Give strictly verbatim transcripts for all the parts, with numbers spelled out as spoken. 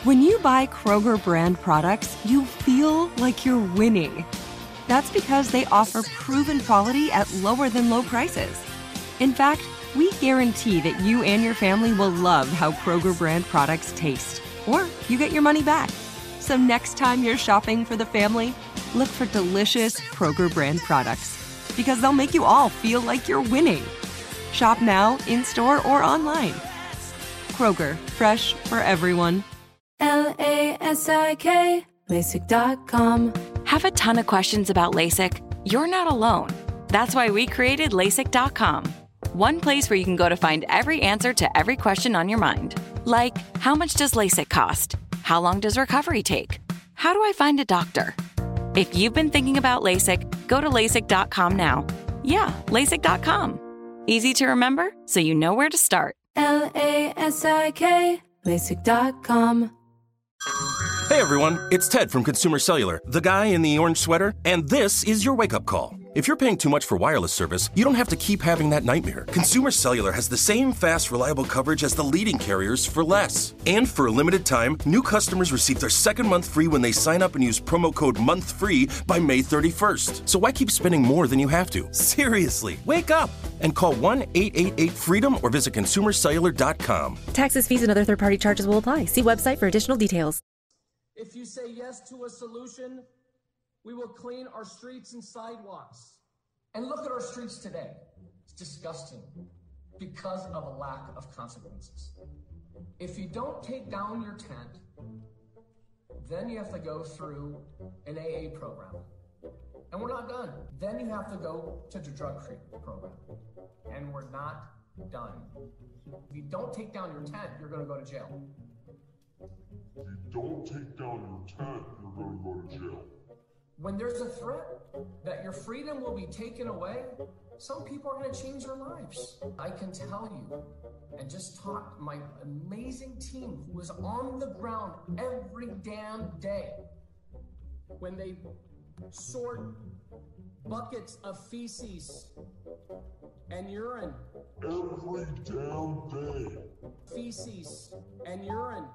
When you buy Kroger brand products, you feel like you're winning. That's because they offer proven quality at lower than low prices. In fact, we guarantee that you and your family will love how Kroger brand products taste, or you get your money back. So next time you're shopping for the family, look for delicious Kroger brand products, because they'll make you all feel like you're winning. Shop now, in-store, or online. Kroger, fresh for everyone. L A S I K, LASIK dot com. Have a ton of questions about LASIK? You're not alone. That's why we created LASIK dot com. One place where you can go to find every answer to every question on your mind. Like, how much does LASIK cost? How long does recovery take? How do I find a doctor? If you've been thinking about LASIK, go to LASIK dot com now. Yeah, LASIK dot com. Easy to remember, so you know where to start. L A S I K, LASIK dot com. Hey everyone, it's Ted from Consumer Cellular, the guy in the orange sweater, and this is your wake-up call. If you're paying too much for wireless service, you don't have to keep having that nightmare. Consumer Cellular has the same fast, reliable coverage as the leading carriers for less. And for a limited time, new customers receive their second month free when they sign up and use promo code MONTHFREE by May thirty-first. So why keep spending more than you have to? Seriously, wake up and call one eight eight eight FREEDOM or visit consumer cellular dot com. Taxes, fees, and other third-party charges will apply. See website for additional details. If you say yes to a solution, we will clean our streets and sidewalks. And look at our streets today. It's disgusting because of a lack of consequences. If you don't take down your tent, then you have to go through an A A program. And we're not done. Then you have to go to the drug-free program. And we're not done. If you don't take down your tent, you're going to go to jail. If you don't take down your tent, you're going to go to jail. When there's a threat that your freedom will be taken away, some people are going to change their lives. I can tell you, and just talk to my amazing team who is on the ground every damn day. When they sort buckets of feces and urine. Every damn day. Feces and urine.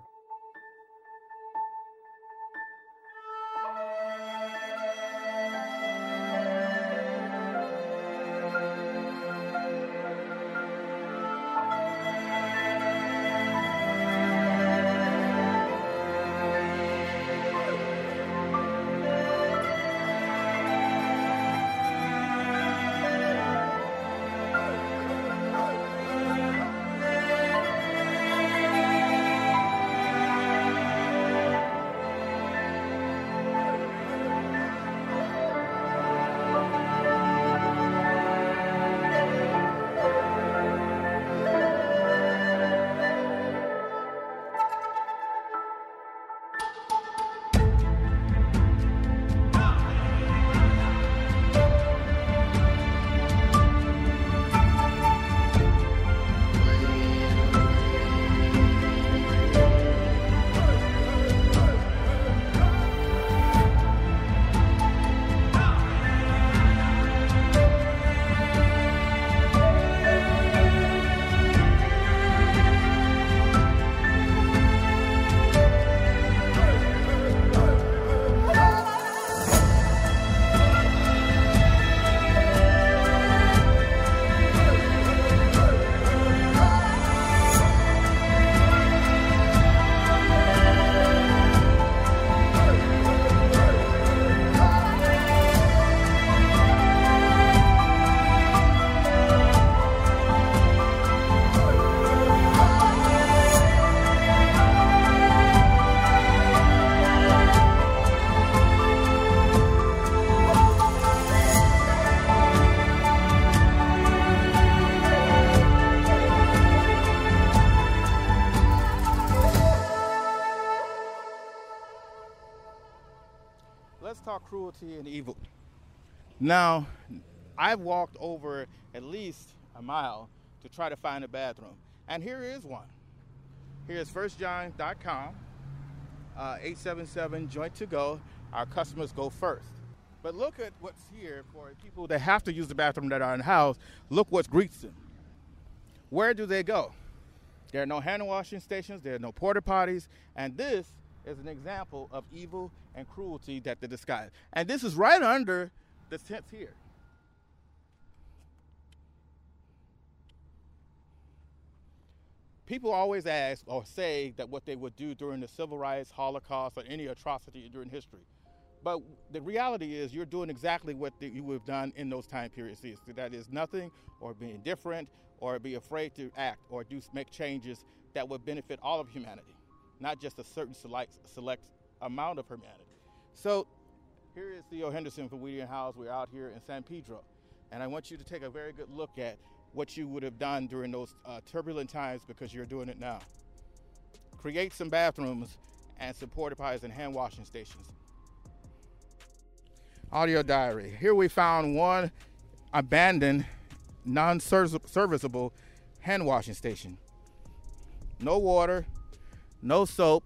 Let's talk cruelty and evil. Now, I've walked over at least a mile to try to find a bathroom, and here is one. Here's first john dot com, uh, eight seven seven joint to go. Our customers go first. But look at what's here for people that have to use the bathroom that are in the house. Look what greets them. Where do they go? There are no hand washing stations, there are no porta potties, and this is an example of evil and cruelty that they disguise. And this is right under the tents here. People always ask or say that what they would do during the civil rights, Holocaust, or any atrocity during history. But the reality is you're doing exactly what the, you would have done in those time periods. That is nothing or be indifferent or be afraid to act or do make changes that would benefit all of humanity, not just a certain select, select amount of humanity. So here is Theo Henderson from Wheaton House. We're out here in San Pedro. And I want you to take a very good look at what you would have done during those uh, turbulent times because you're doing it now. Create some bathrooms and some porta potties and hand washing stations. Audio diary. Here we found one abandoned, non-serviceable hand washing station. No water, no soap,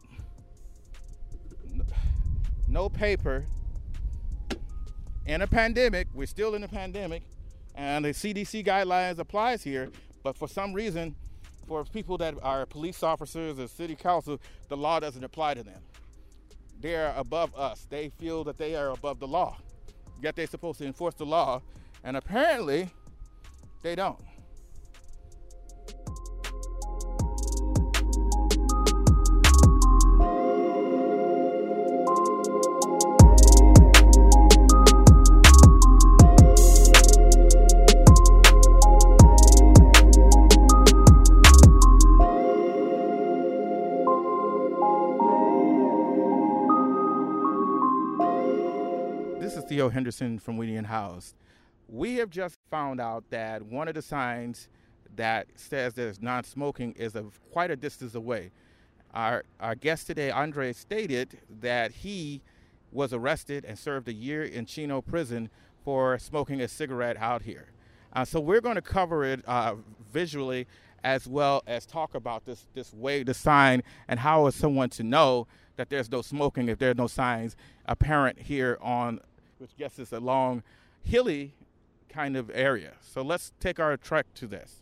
no paper. In a pandemic, we're still in a pandemic, and the C D C guidelines applies here, but for some reason, for people that are police officers or city council, the law doesn't apply to them. They are above us. They feel that they are above the law. Yet they're supposed to enforce the law, and apparently they don't. This is Theo Henderson from Wheaton House. We have just found out that one of the signs that says there's non-smoking is of quite a distance away. Our, our guest today, Andre, stated that he was arrested and served a year in Chino prison for smoking a cigarette out here. Uh, so we're going to cover it uh, visually as well as talk about this, this way, the sign, and how is someone to know that there's no smoking if there are no signs apparent here on, which gets us a long, hilly kind of area. So let's take our trek to this.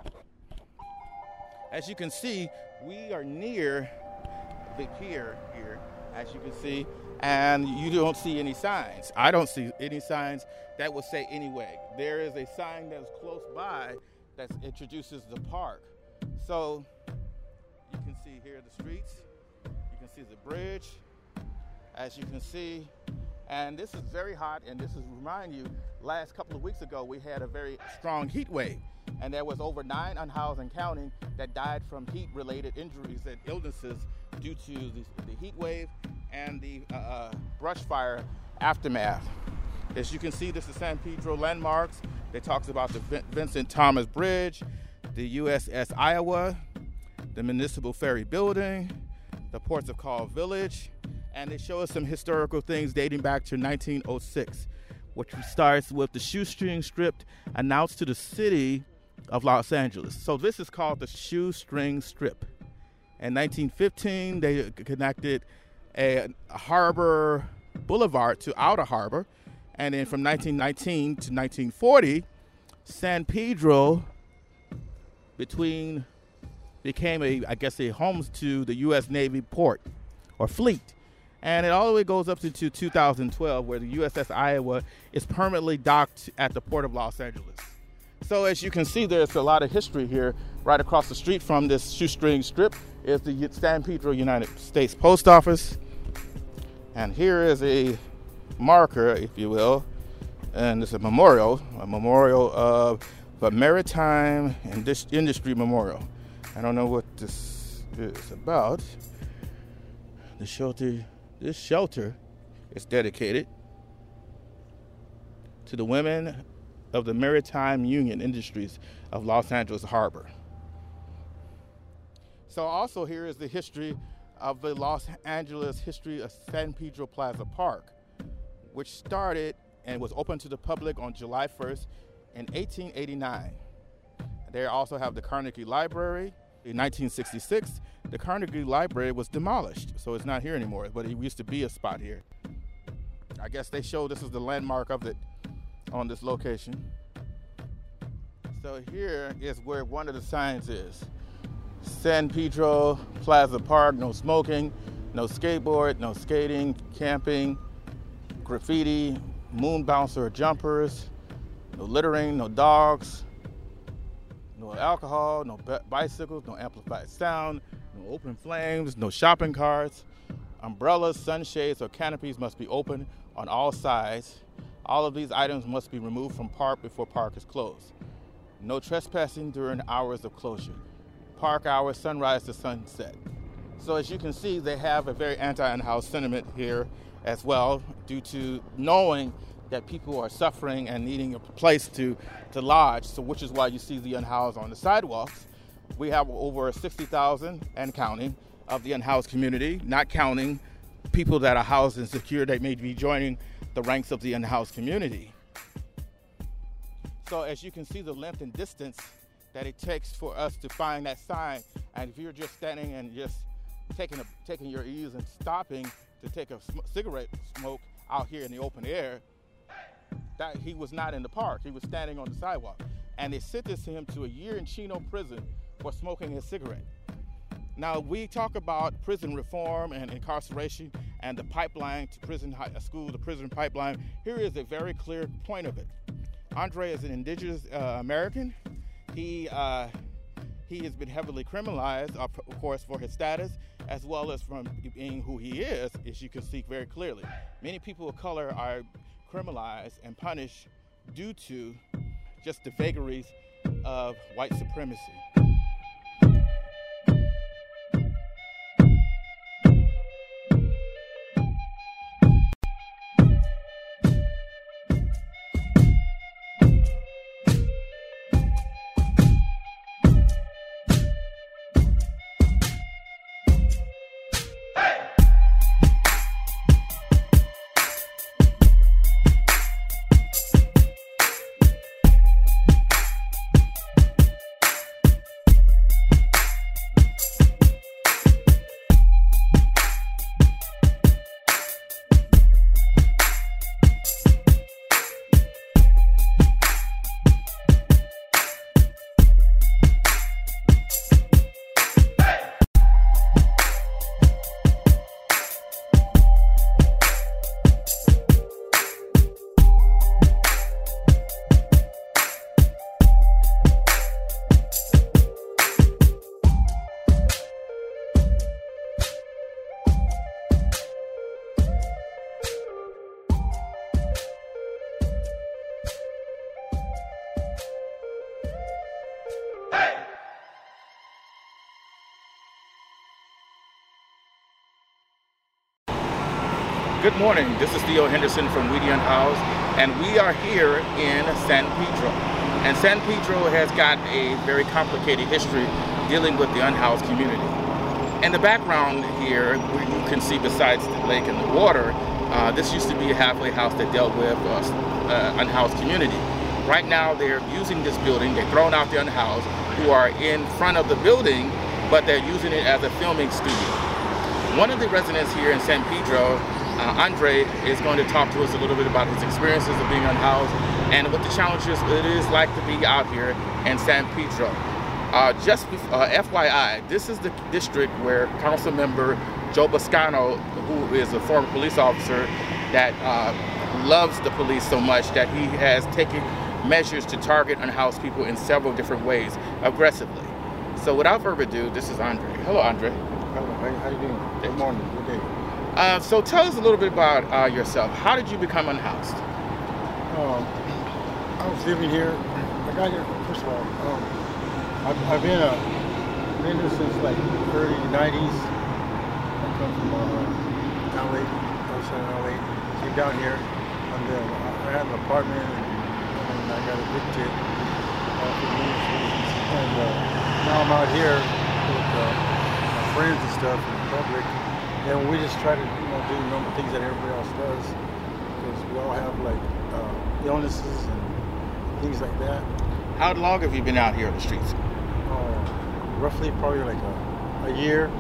As you can see, we are near the pier here, as you can see, and you don't see any signs. I don't see any signs that would say anyway. There is a sign that's close by that introduces the park. So you can see here the streets, you can see the bridge, as you can see. And this is very hot, and this is remind you, last couple of weeks ago, we had a very strong heat wave, and there was over nine unhoused and counting that died from heat-related injuries and illnesses due to the, the heat wave and the uh, brush fire aftermath. As you can see, this is San Pedro landmarks. It talks about the Vincent Thomas Bridge, the U S S Iowa, the Municipal Ferry Building, the Ports of Call Village, and they show us some historical things dating back to nineteen oh six, which starts with the shoestring strip announced to the city of Los Angeles. So this is called the shoestring strip. In nineteen fifteen, they connected a harbor boulevard to outer harbor. And then from nineteen nineteen to nineteen forty, San Pedro between became a, I guess, a home to the U S Navy port or fleet. And it all the way goes up to two thousand twelve, where the U S S Iowa is permanently docked at the Port of Los Angeles. So as you can see, there's a lot of history here. Right across the street from this shoestring strip is the San Pedro United States Post Office. And here is a marker, if you will, and it's a memorial, a memorial of the Maritime Industry Memorial. I don't know what this is about. The shelter, this shelter is dedicated to the women of the Maritime Union Industries of Los Angeles Harbor. So also here is the history of the Los Angeles history of San Pedro Plaza Park, which started and was open to the public on July first in eighteen eighty-nine. They also have the Carnegie Library. In nineteen sixty-six, the Carnegie Library was demolished, so it's not here anymore, but it used to be a spot here. I guess they show this is the landmark of it on this location. So here is where one of the signs is. San Pedro Plaza Park, no smoking, no skateboard, no skating, camping, graffiti, moon bouncer jumpers, no littering, no dogs, no alcohol, no bicycles, no amplified sound, no open flames, no shopping carts. Umbrellas, sunshades, or canopies must be open on all sides. All of these items must be removed from park before park is closed. No trespassing during hours of closure. Park hours, sunrise to sunset. So as you can see, they have a very anti-unhoused sentiment here as well, due to knowing that people are suffering and needing a place to, to lodge, so which is why you see the unhoused on the sidewalks. We have over sixty thousand and counting of the unhoused community, not counting people that are housed and secure that may be joining the ranks of the unhoused community. So as you can see the length and distance that it takes for us to find that sign, and if you're just standing and just taking a, taking your ease and stopping to take a sm- cigarette smoke out here in the open air, that he was not in the park, he was standing on the sidewalk. And they sentenced him to a year in Chino prison for smoking his cigarette. Now, we talk about prison reform and incarceration and the pipeline to prison high school, the prison pipeline. Here is a very clear point of it. Andre is an indigenous uh, American. He uh, he has been heavily criminalized, of course, for his status, as well as from being who he is, as you can see very clearly. Many people of color are criminalized and punished due to just the vagaries of white supremacy. Good morning, this is Theo Henderson from We the Unhoused, and we are here in San Pedro. And San Pedro has got a very complicated history dealing with the unhoused community. In the background here, where you can see besides the lake and the water, uh, this used to be a halfway house that dealt with uh, uh, unhoused community. Right now they're using this building, they're throwing out the unhoused who are in front of the building, but they're using it as a filming studio. One of the residents here in San Pedro, Uh, Andre, is going to talk to us a little bit about his experiences of being unhoused and what the challenges it is like to be out here in San Pedro. Uh, just uh, F Y I, this is the district where Council Member Joe Boscano, who is a former police officer that uh, loves the police so much that he has taken measures to target unhoused people in several different ways aggressively. So without further ado, this is Andre. Hello, Andre. Hello, how you doing? Good morning, good day. Uh, so tell us a little bit about uh, yourself. How did you become unhoused? Um, I was living here. I got here, first of all, um, I've, I've been, uh, been here since like early nineties. I come from uh, L A, outside L A. Came down here, and then I had an apartment, and, and I got evicted uh, for these reasons. And uh, now I'm out here with uh, my friends and stuff in the public. And we just try to, you know, do normal things that everybody else does, because we all have like uh, illnesses and things like that. How long have you been out here on the streets? Uh, roughly, probably like a, a year,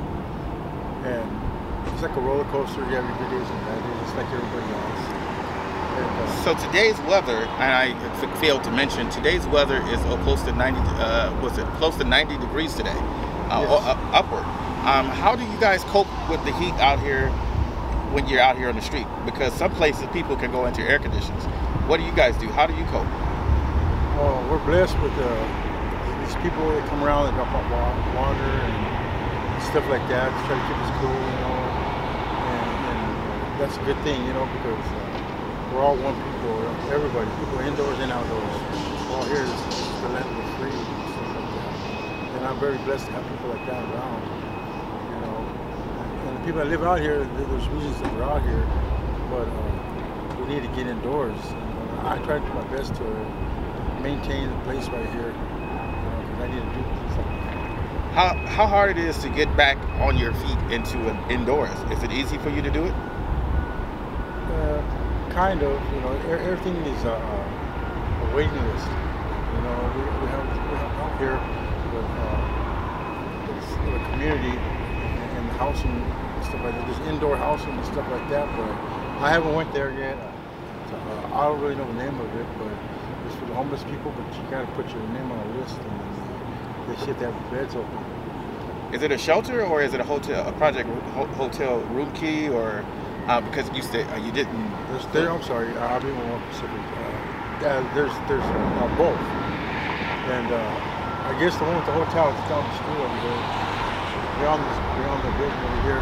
and it's like a roller coaster. You have your good days and bad days, just like everybody else. And, uh, so today's weather, and I failed to mention, today's weather is close to ninety. Uh, was it close to ninety degrees today? uh, Yes. uh, upward. Um, how do you guys cope with the heat out here when you're out here on the street? Because some places people can go into air conditioners. What do you guys do? How do you cope? Well, we're blessed with uh, these people that come around and drop off wa- water and stuff like that to try to keep us cool, you know. And, and that's a good thing, you know, because uh, we're all one people, everybody, people indoors and outdoors. We're all here is the land of the free and stuff like that. And I'm very blessed to have people like that around, you know. And the people that live out here, there's reasons that we're out here, but uh, we need to get indoors. And, uh, I try to do my best to maintain the place right here, you know, because I need to do things like that. How how hard it is to get back on your feet into an indoors? Is it easy for you to do it? Uh, kind of, you know, er- everything is uh, a waiting list. You know, we, we have we have out here with uh, it's the community and, and housing and stuff like that. There's indoor housing and stuff like that, but I haven't went there yet. Uh, I don't really know the name of it, but it's for the homeless people. But you got to put your name on a list, and then they should have beds open. Is it a shelter or is it a hotel, a project ho- hotel room key, or uh, because you said uh, you didn't? There's, there, I'm sorry, I'll be more specific. Uh, uh, there's there's uh, both, and uh, I guess the one with the hotel is down the street over there, beyond this, beyond the building over here,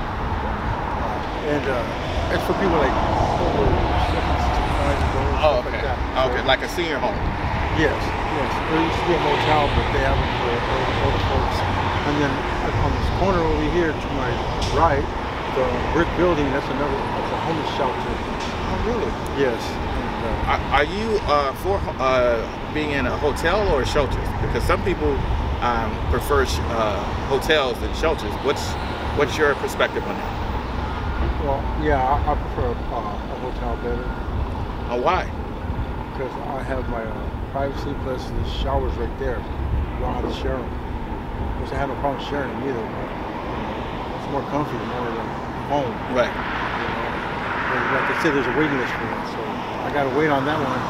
uh, and uh, it's for people like over sixty-five years old, Oh, stuff okay. like that. Okay, So, like a senior home. yes, yes. There used to be a motel, but they have it for older, older folks. And then on this corner over here to my right, the brick building, that's another, that's a homeless shelter. Oh, really? Yes. And, uh, Are, are you uh, for uh, being in a hotel or shelters? Because some people um, prefer sh- uh, hotels than shelters. What's what's your perspective on that? well, yeah, I, I prefer uh, a hotel better Uh, why? because I have my uh, privacy plus the showers right there. You don't have to share them. Because I have no problem sharing them either. But, you know, it's more comfy, more like home. Right. You know, but like I said, there's a waiting list for it, so I got to wait on that one.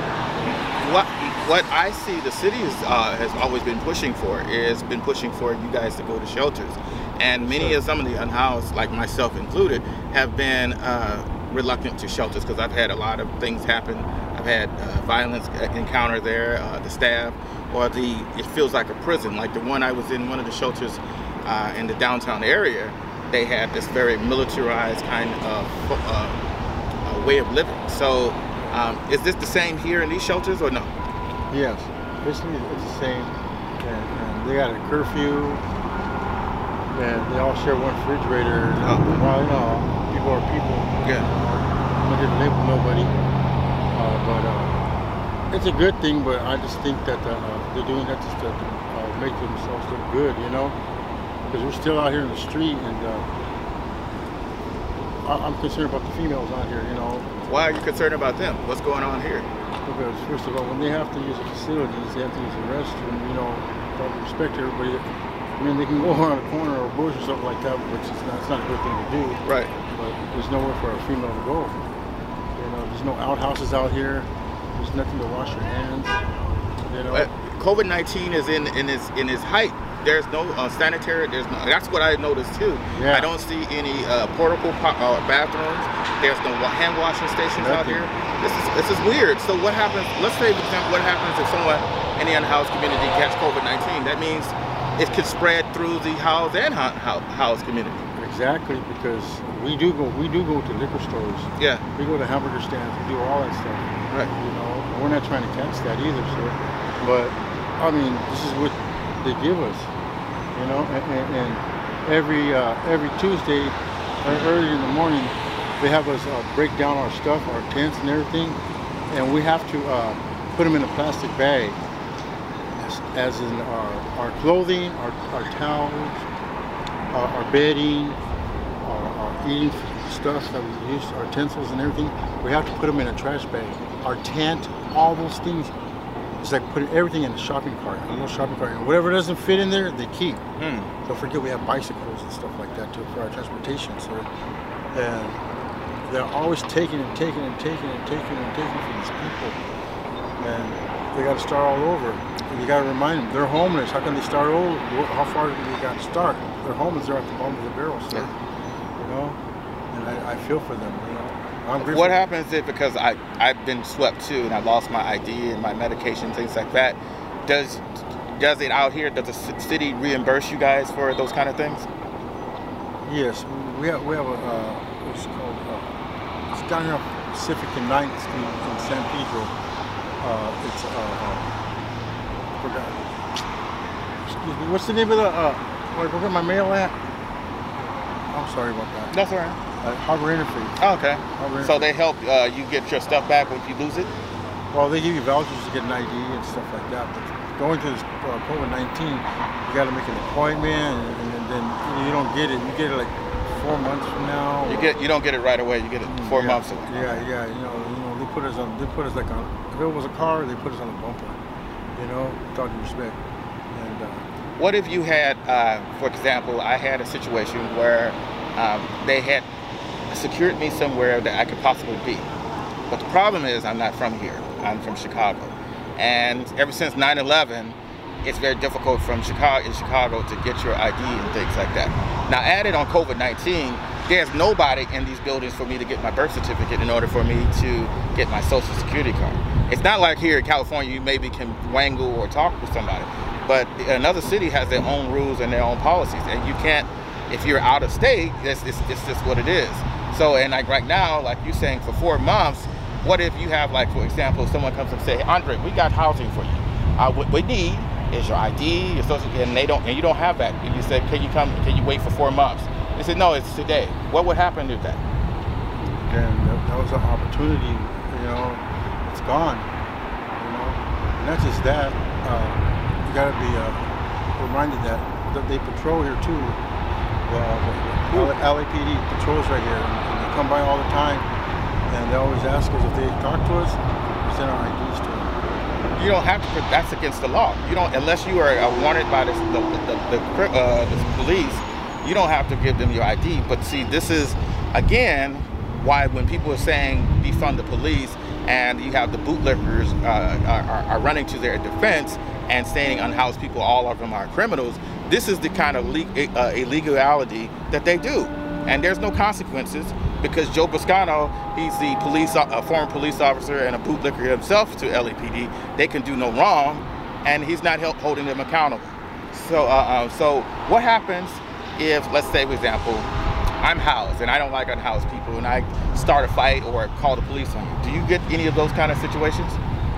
What what I see the city is, uh, has always been pushing for is been pushing for you guys to go to shelters, and many Sure. of some of the unhoused, like myself included, have been uh, reluctant to shelters because I've had a lot of things happen. I've had uh, violence encounter there, uh, the staff, or the it feels like a prison. Like the one I was in, one of the shelters uh, in the downtown area, they had this very militarized kind of uh, uh, way of living. So. Um, is this the same here in these shelters or no? Yes, basically it's the same. And, and they got a curfew, and they all share one refrigerator. Oh. Well, you know, people are people. Yeah. I'm not here to label nobody. Uh, but uh, it's a good thing, but I just think that uh, they're doing that just to uh, make themselves look good, you know? Because we're still out here in the street, and uh, I- I'm concerned about the females out here, you know? Why are you concerned about them? What's going on here? Because first of all, when they have to use the facilities, they have to use the restroom, you know, probably respect everybody. I mean, they can go around a corner or a bush or something like that, which is not, it's not a good thing to do. Right. But there's nowhere for a female to go. You know, there's no outhouses out here. There's nothing to wash your hands. You know. Uh, COVID nineteen is in in its in its height. There's no uh, sanitary. There's no. That's what I noticed too. Yeah. I don't see any uh, portable po- uh, bathrooms. There's no wa- hand washing stations out Nothing. here. This is this is weird. So what happens? Let's say, for example, what happens if someone in the unhoused community gets COVID nineteen? That means it could spread through the housed and hou- hou- housed community. Exactly, because we do go we do go to liquor stores. Yeah. We go to hamburger stands. We do all that stuff. Right. You know, we're not trying to catch that either, sir. But I mean, this is what they give us. You know, and, and, and every uh, every Tuesday or early in the morning, they have us uh, break down our stuff, our tents and everything, and we have to uh, put them in a plastic bag, as, as in our, our clothing, our, our towels, our, our bedding, our, our eating stuff that we use, our utensils and everything. We have to put them in a trash bag. Our tent, all those things. It's like putting everything in a shopping cart, a little shopping cart. And whatever doesn't fit in there, they keep. Hmm. Don't forget we have bicycles and stuff like that too for our transportation, sir. And they're always taking and taking and taking and taking and taking from these people. And they got to start all over. you got to remind them, they're homeless. How can they start over? How far do they got to start? They're homeless. They're at the bottom of the barrel, sir. Yeah. You know, and I, I feel for them. You know, I'm grateful. What happens if, because I I've been swept too, and I lost my I D and my medication, things like that. Does does it out here? Does the city reimburse you guys for those kind of things? Yes, we have we have a uh, what's it called? Uh, it's down here on Pacific and ninth Street in San Pedro. Uh, it's uh, uh, forgot. Excuse me. What's the name of the? Uh, where I get my mail at? I'm sorry about that. That's all right. Uh, Harbor Interface. Oh, okay. Harbor so Interface. they help uh, you get your stuff back if you lose it? Well, they give you vouchers to get an I D and stuff like that. But going to this uh, COVID nineteen, you got to make an appointment, and, and then you don't get it. You get it like four months from now. You get you don't get it right away. You get it four yeah, months away. Yeah, yeah. You know, you know, they put us on. They put us like on. If it was a car, they put us on a bumper. You know, with all due respect. And uh, what if you had, uh, for example, I had a situation where um, they had secured me somewhere that I could possibly be. But the problem is I'm not from here. I'm from Chicago. And ever since nine eleven, it's very difficult from Chicago in Chicago to get your I D and things like that. Now added on COVID nineteen, there's nobody in these buildings for me to get my birth certificate in order for me to get my social security card. It's not like here in California you maybe can wangle or talk with somebody. But another city has their own rules and their own policies. And you can't, if you're out of state, it's, it's, it's just what it is. So, and like right now, like you're saying, for four months, what if you have, like, for example, someone comes and say, hey, Andre, we got housing for you. Uh, what we need is your I D, your social, and they don't, and you don't have that. And you say, can you come, can you wait for four months? They said, no, it's today. What would happen to that? Again, that, that was an opportunity, you know, it's gone, you know. And not just that, uh, you gotta be uh, reminded that, that they patrol here too. Uh, the L A P D patrols right here, and, and they come by all the time. And they always ask us if they talk to us, send our I Ds to them. You don't have to. That's against the law. You don't, unless you are uh, wanted by the the, the, the, uh, the police. You don't have to give them your I D. But see, this is again why when people are saying defund the police, and you have the bootlickers uh, are, are running to their defense and saying unhoused people, all of them are criminals. This is the kind of le uh, illegality that they do, and there's no consequences. Because Joe Buscano, he's the police, a former police officer and a bootlicker himself to L A P D. They can do no wrong, and he's not help holding them accountable. So, uh, uh, so what happens if, let's say, for example, I'm housed and I don't like unhoused people, and I start a fight or call the police on you? Do you get any of those kind of situations?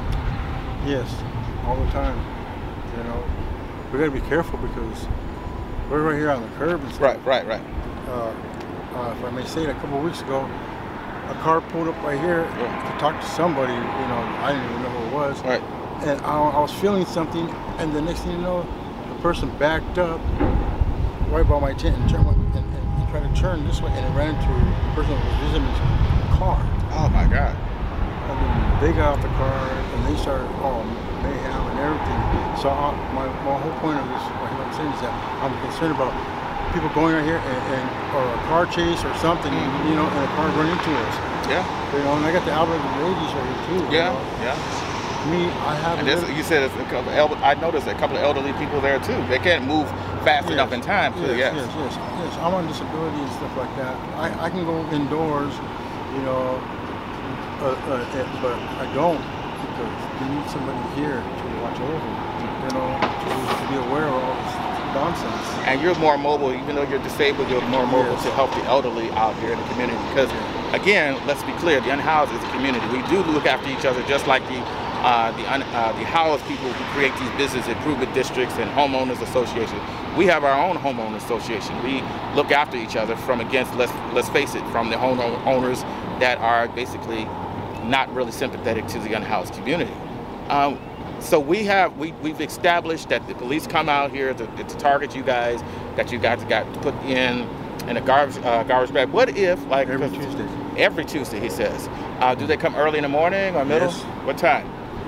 Yes, all the time. You know, we got to be careful because we're right here on the curb and stuff. Right, right, right. Uh, Uh, if I may say it, a couple of weeks ago, a car pulled up right here yeah. to talk to somebody. You know, I didn't even know who it was. Right. And I, I was feeling something, and the next thing you know, the person backed up right by my tent and, turned, and, and, and tried to turn this way, and it ran into the person who was visiting his car. Oh my God. And then they got out the car, and they started, oh, mayhem and everything. So I, my, my whole point of this, what I'm saying is that I'm concerned about people going right here and, and or a car chase or something, mm-hmm. you know, and a car running into us. Yeah. You know, and I got the Albert ladies right here too. Yeah, you know? yeah. Me, I have. And this, you said it's a couple. Elder, I noticed a couple of elderly people there too. They can't move fast yes. enough in time too. Yes, Yes. yes, yes, yes. I'm on disability and stuff like that. I, I can go indoors, you know, uh, uh, but I don't because you need somebody here to watch over, you know, to, to be aware of all this nonsense. And you're more mobile, even though you're disabled, you're more mobile yes. to help the elderly out here in the community. Because, again, let's be clear, the unhoused is a community. We do look after each other just like the uh, the, un, uh, the housed people who create these business improvement districts and homeowners associations. We have our own homeowner association. We look after each other from against, let's, let's face it, from the homeowners that are basically not really sympathetic to the unhoused community. Um, So we have we we've established that the police come out here to, to target you guys, that you guys got put in in a garbage uh, garbage bag. What if like every Tuesday? Every Tuesday, he says. Uh, do they come early in the morning or middle? Yes. What time?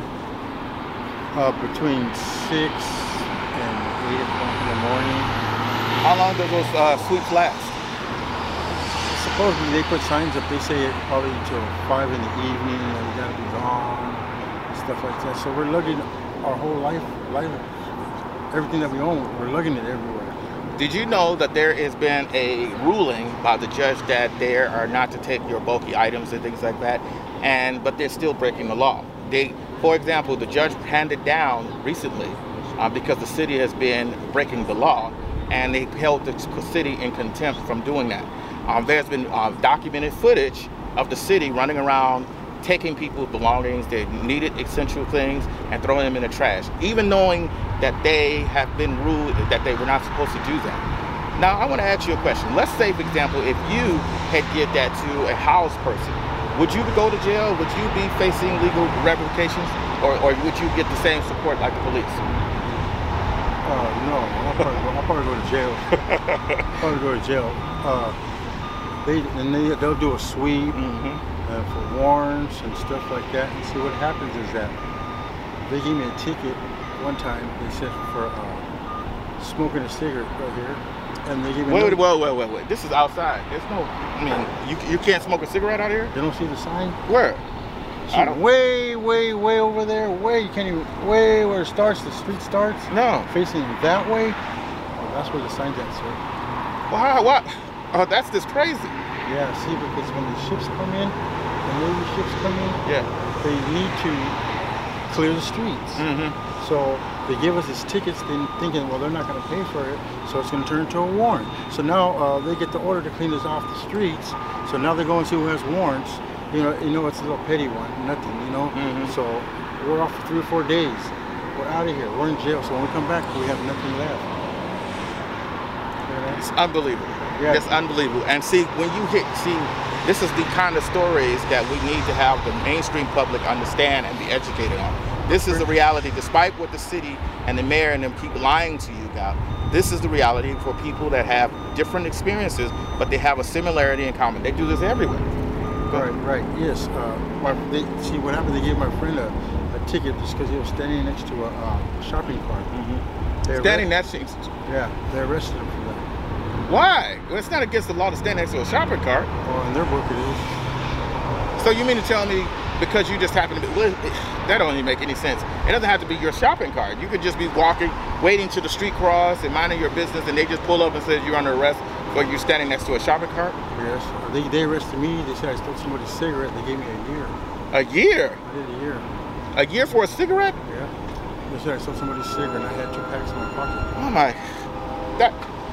Uh, between six and eight o'clock in the morning. How long does those uh, sweeps last? Supposedly they put signs up. They say probably till five in the evening. You, know, you gotta be gone. Stuff like that. So we're looking our whole life, life, everything that we own, we're lugging it everywhere. Did you know that there has been a ruling by the judge that they are not to take your bulky items and things like that, and but they're still breaking the law? They, for example, the judge handed down recently uh, because the city has been breaking the law, and they held the city in contempt from doing that. Um, there's been uh, documented footage of the city running around taking people's belongings, their needed essential things, and throwing them in the trash, even knowing that they have been ruled that they were not supposed to do that. Now, I want to ask you a question. Let's say, for example, if you had did that to a house person, would you go to jail? Would you be facing legal ramifications, or, or would you get the same support like the police? Uh, no, I'll probably go, I'll probably go to jail. I'll probably go to jail. Uh, they and they they'll do a sweep. Mm-hmm. Uh, for warrants and stuff like that. And see, what happens is that they gave me a ticket one time. They said for uh, smoking a cigarette right here, and they gave me. Wait, wait, wait, wait, wait, wait. This is outside. There's no. I mean, you you can't smoke a cigarette out here. You don't see the sign? Where? See, I don't. Way, way, way over there. Way you can't even. Way where it starts. The street starts. No. Facing that way. Oh, that's where the sign's at, sir. Wow, what? Oh, that's just crazy. Yeah. See, because when the ships come in. The Navy ships come in, yeah. they need to clear the streets. Mm-hmm. So they give us these tickets thinking, well, they're not going to pay for it, so it's going to turn into a warrant. So now uh, they get the order to clean us off the streets. So now they go and see who has warrants. You know, you know, it's a little petty one, nothing, you know. Mm-hmm. So we're off for three or four days. We're out of here. We're in jail. So when we come back, we have nothing left. It's unbelievable. Yeah. It's unbelievable. And see, when you hit, see, this is the kind of stories that we need to have the mainstream public understand and be educated on. This is the reality, despite what the city and the mayor and them keep lying to you about. This is the reality for people that have different experiences, but they have a similarity in common. They do this everywhere. Right, right, yes. Uh, my, they, see, what happened, they gave my friend a, a ticket just because he was standing next to a uh, shopping cart. Mm-hmm. Standing next to Yeah, they arrested him for that. Why? Well, it's not against the law to stand next to a shopping cart. Oh, in their book it is. So you mean to tell me because you just happen to be, well, that don't even make any sense. It doesn't have to be your shopping cart. You could just be walking, waiting to the street cross and minding your business, and they just pull up and says you're under arrest or you're standing next to a shopping cart? Yes. They, they arrested me. They said I stole somebody's cigarette. They gave me a year. A year? I did a year. A year for a cigarette? Yeah. They said I stole somebody's cigarette and I had two packs in my pocket. Oh my, that.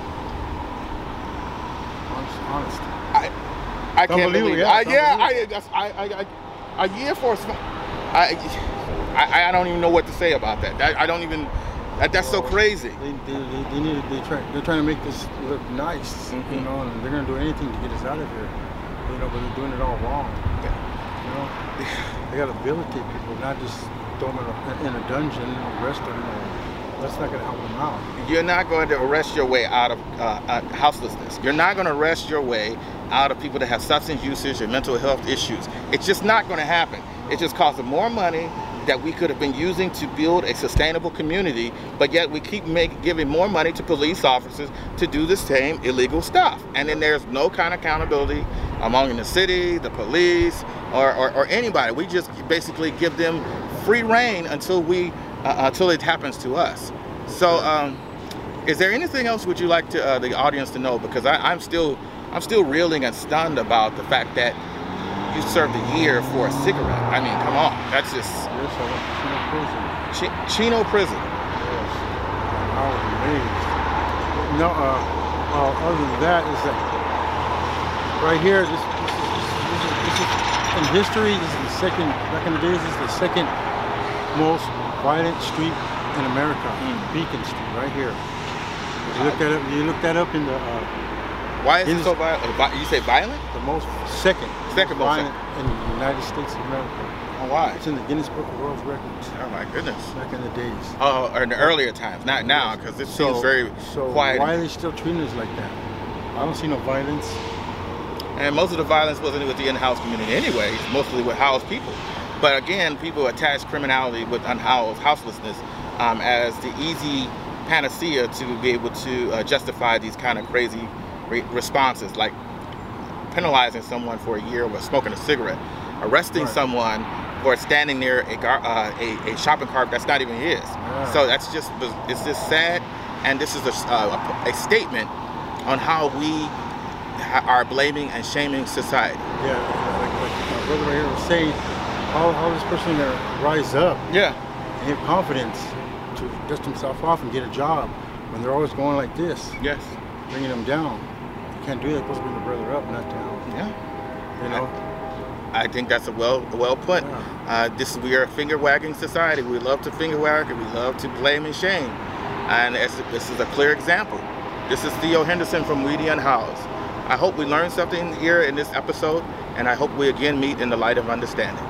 Honest. I, I can't believe it. Yeah, I, yeah I, that's, I, I, I, a year for a smoke. I, I, I don't even know what to say about that. I, I don't even. That, that's so crazy. They, they, they, they need. They try. They're trying to make this look nice, mm-hmm. you know, and they're gonna do anything to get us out of here, you know. But they're doing it all wrong. Yeah. You know, they gotta habilitate people, not just throw them in a, in a dungeon and arrest them. And, that's not going to help them out. You're not going to arrest your way out of uh, uh, houselessness. You're not going to arrest your way out of people that have substance usage or mental health issues. It's just not going to happen. It just costs them more money that we could have been using to build a sustainable community, but yet we keep make, giving more money to police officers to do the same illegal stuff. And then there's no kind of accountability among the city, the police, or, or, or anybody. We just basically give them free reign until we Uh, until it happens to us. So, um, is there anything else would you like to uh, the audience to know? Because I, I'm still, I'm still reeling and stunned about the fact that you served a year for a cigarette. I mean, come on, that's just. Yes, I went to Chino prison. Ch- Chino prison. Yes, I was amazed. No, uh, uh, other than that is that right here, this, this, is, this, is, this is in history. This is the second. Back in the days, this is the second most violent street in America, mm. Beacon Street, right here. You look that up. You look that up in the. Uh, Why is it so violent? You say violent? The most second. Second most violent in the United States of America. Oh, why? It's in the Guinness Book of World Records. Oh my goodness. Back in the days. Oh, or in the earlier times, not now, because it so, seems very so quiet. Why are they still treating us like that? I don't see no violence. And most of the violence wasn't with the in-house community anyway. It's mostly with housed people. But again, people attach criminality with unhoused houselessness um, as the easy panacea to be able to uh, justify these kind of crazy re- responses, like penalizing someone for a year with smoking a cigarette, arresting right. someone or standing near a, gar- uh, a, a shopping cart that's not even his. Yeah. So that's just, it's just sad, and this is a, uh, a statement on how we ha- are blaming and shaming society. Yeah, like, like my brother right here was saying, how, how this person gonna rise up yeah. and have confidence to dust himself off and get a job when they're always going like this. Yes. Bringing them down. You can't do that. You're supposed to bring the brother up, not down. Yeah. You know? I, I think that's a well well put. Yeah. Uh, this we are a finger wagging society. We love to finger wag and we love to blame and shame. And as, this is a clear example. This is Theo Henderson from Weedy Unhoused. I hope we learned something here in this episode, and I hope we again meet in the light of understanding.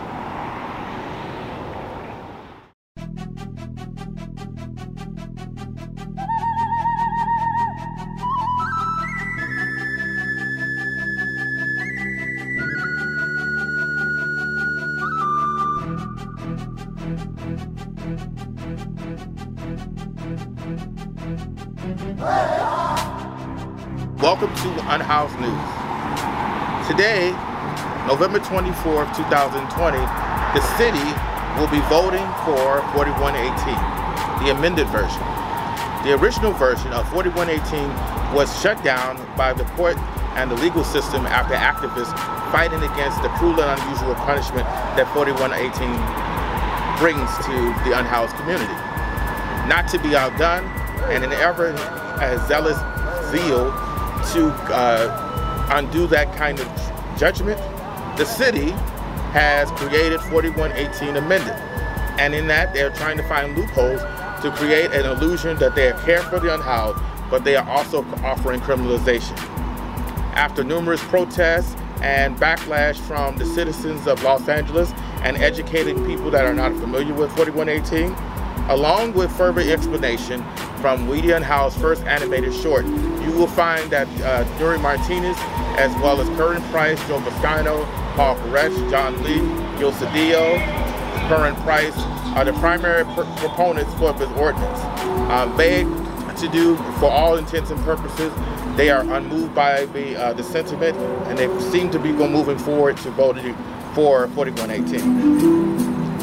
Welcome to Unhoused News. Today, November twenty-fourth, twenty twenty, the city will be voting for forty-one eighteen, the amended version. The original version of forty-one eighteen was shut down by the court and the legal system after activists fighting against the cruel and unusual punishment that forty-one eighteen brings to the unhoused community. Not to be outdone, and in ever as zealous zeal to uh, undo that kind of judgment, the city has created forty-one eighteen amended. And in that, they're trying to find loopholes to create an illusion that they care for the unhoused, but they are also offering criminalization. After numerous protests and backlash from the citizens of Los Angeles and educating people that are not familiar with forty-one eighteen, along with further explanation from Weedy Unhoused first animated short, you will find that uh, Nuri Martinez, as well as Curran Price, Joe Boscano, Paul Koresh, John Lee, Gil Cedillo, Curran Price are the primary pr- proponents for this ordinance. Um, vague to do, for all intents and purposes, they are unmoved by the uh, the sentiment, and they seem to be go moving forward to voting for forty-one eighteen.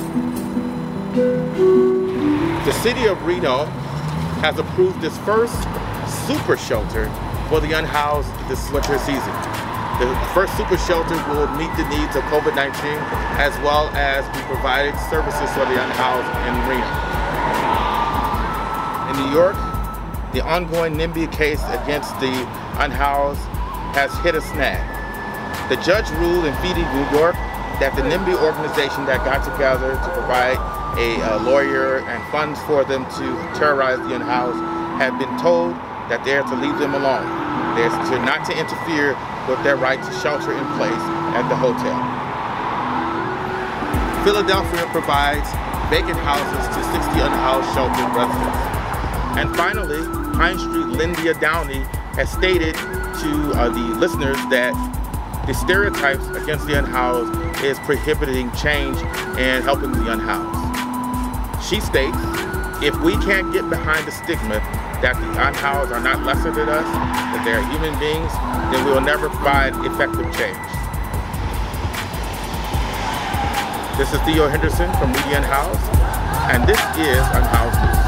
The city of Reno has approved its first super shelter for the unhoused this winter season. The first super shelter will meet the needs of COVID nineteen, as well as be providing services for the unhoused in Reno. In New York, the ongoing NIMBY case against the unhoused has hit a snag. The judge ruled in Feeding New York that the NIMBY organization that got together to provide a, a lawyer and funds for them to terrorize the unhoused have been told that they're to leave them alone. They're to not to interfere with their right to shelter in place at the hotel. Philadelphia provides vacant houses to sixty unhoused sheltered residents. And finally, Pine Street Lindia Downey has stated to uh, the listeners that the stereotypes against the unhoused is prohibiting change and helping the unhoused. She states, if we can't get behind the stigma that the unhoused are not lesser than us, that they are human beings, then we will never provide effective change. This is Theo Henderson from Weedy Unhoused, and this is Unhoused News.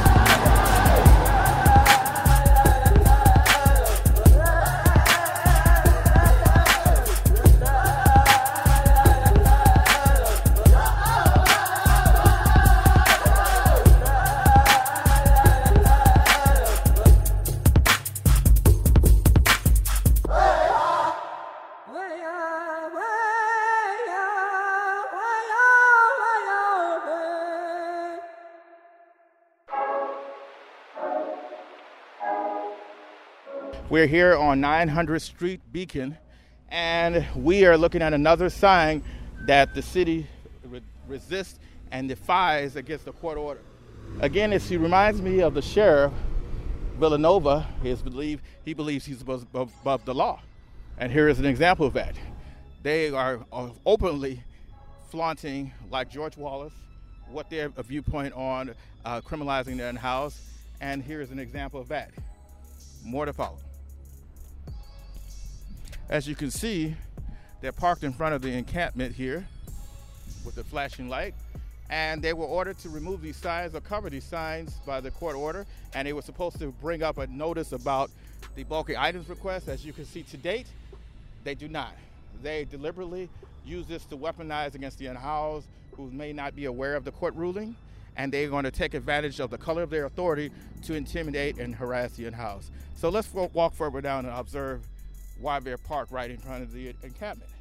We're here on nine hundredth Street, Beacon, and we are looking at another sign that the city re- resists and defies against the court order. Again, it reminds me of the sheriff, Villanova. He, believe, he believes he's above, above the law. And here is an example of that. They are openly flaunting, like George Wallace, what their viewpoint on uh, criminalizing the unhoused. And here is an example of that. More to follow. As you can see, they're parked in front of the encampment here. with a flashing light. And they were ordered to remove these signs or cover these signs by the court order. And they were supposed to bring up a notice about the bulky items request. As you can see to date, they do not. They deliberately use this to weaponize against the unhoused who may not be aware of the court ruling. And they're going to take advantage of the color of their authority to intimidate and harass the unhoused. So let's walk further down and observe why they're parked right in front of the encampment.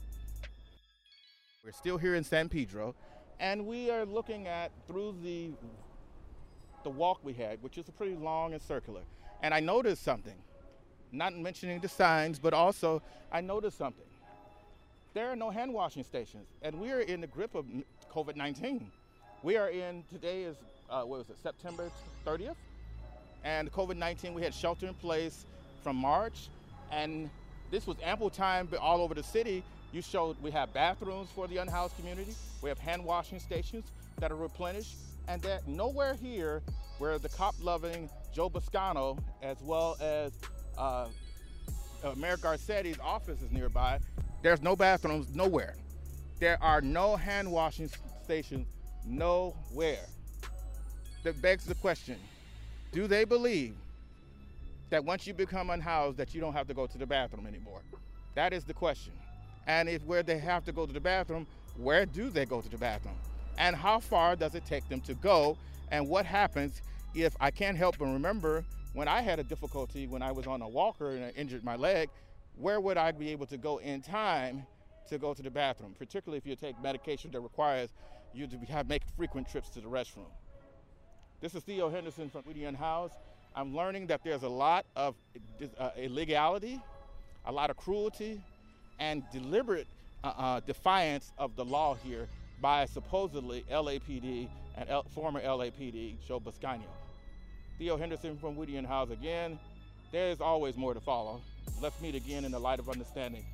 We're still here in San Pedro, and we are looking at through the the walk we had, which is pretty long and circular. And I noticed something, not mentioning the signs, but also I noticed something. There are no hand washing stations, and we are in the grip of COVID nineteen. We are in, today is, uh, what was it, September thirtieth? And COVID nineteen, we had shelter in place from March, and this was ample time all over the city. You showed we have bathrooms for the unhoused community. We have hand washing stations that are replenished, and that nowhere here where the cop-loving Joe Buscano, as well as uh, uh, Mayor Garcetti's office is nearby, there's no bathrooms nowhere. There are no hand washing stations nowhere. That begs the question, do they believe that once you become unhoused that you don't have to go to the bathroom anymore? That is the question. And if where they have to go to the bathroom, where do they go to the bathroom? And how far does it take them to go? And what happens if I can't help but remember when I had a difficulty when I was on a walker and I injured my leg, where would I be able to go in time to go to the bathroom, particularly if you take medication that requires you to have, make frequent trips to the restroom. This is Theo Henderson from We the Unhoused. I'm learning that there's a lot of uh, illegality, a lot of cruelty, and deliberate uh, uh, defiance of the law here by supposedly L A P D and L- former L A P D Joe Buscano. Theo Henderson from We the Unhoused again. There's always more to follow. Let's meet again in the light of understanding.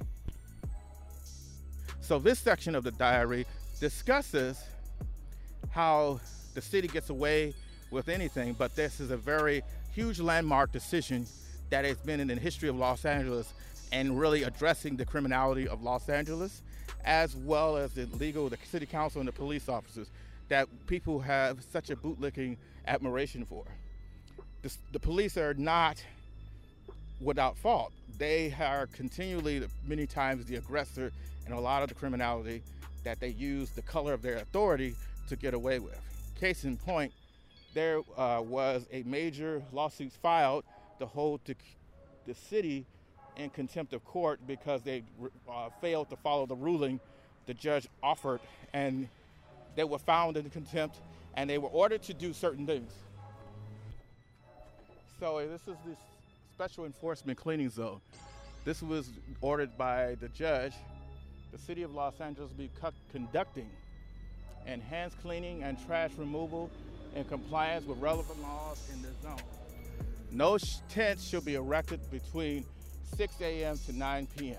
So this section of the diary discusses how the city gets away with anything, but this is a very huge landmark decision that has been in the history of Los Angeles and really addressing the criminality of Los Angeles, as well as the legal, the city council and the police officers that people have such a bootlicking admiration for. The, the police are not without fault. They are continually, many times, the aggressor in a lot of the criminality that they use the color of their authority to get away with. Case in point, there uh, was a major lawsuit filed to hold the, the city in contempt of court because they uh, failed to follow the ruling the judge offered, and they were found in contempt and they were ordered to do certain things. So this is the special enforcement cleaning zone. This was ordered by the judge. The city of Los Angeles will be co- conducting enhanced cleaning and trash removal in compliance with relevant laws in the zone. No sh- tents should be erected between six a.m. to nine p.m.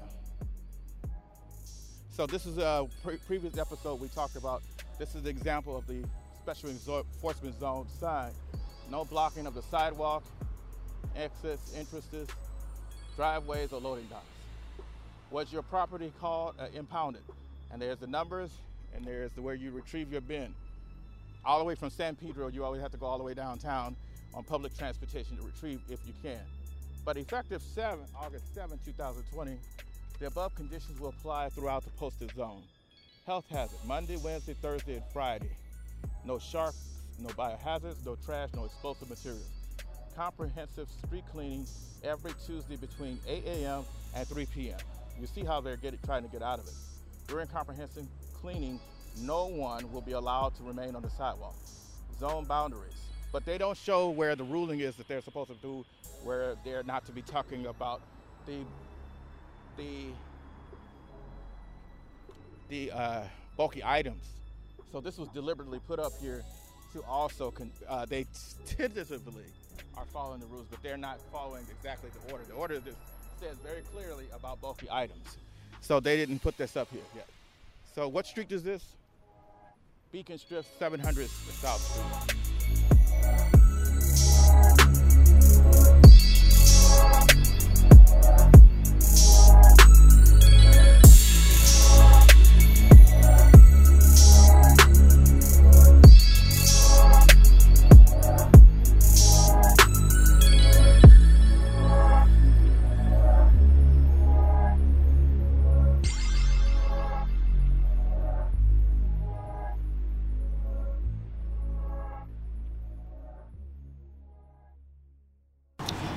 So this is a pre- previous episode we talked about. This is an example of the special enforcement zone sign. No blocking of the sidewalk, exits, entrances, driveways, or loading docks. Was your property called uh, impounded? And there's the numbers, and there's the where you retrieve your bin. All the way from San Pedro, you always have to go all the way downtown on public transportation to retrieve if you can. But effective August seventh, twenty twenty, the above conditions will apply throughout the posted zone. Health hazard, Monday, Wednesday, Thursday, and Friday. No sharks, no biohazards, no trash, no explosive materials. Comprehensive street cleaning every Tuesday between eight a.m. and three p.m. You see how they're getting, trying to get out of it. During comprehensive cleaning, no one will be allowed to remain on the sidewalk. Zone boundaries. But they don't show where the ruling is that they're supposed to do, where they're not to be talking about the the the uh, bulky items. So this was deliberately put up here to also, con- uh, they tentatively are following the rules, but they're not following exactly the order. The order says very clearly about bulky items. So they didn't put this up here yet. So what street is this? Beacon Strip, seven hundred South Street.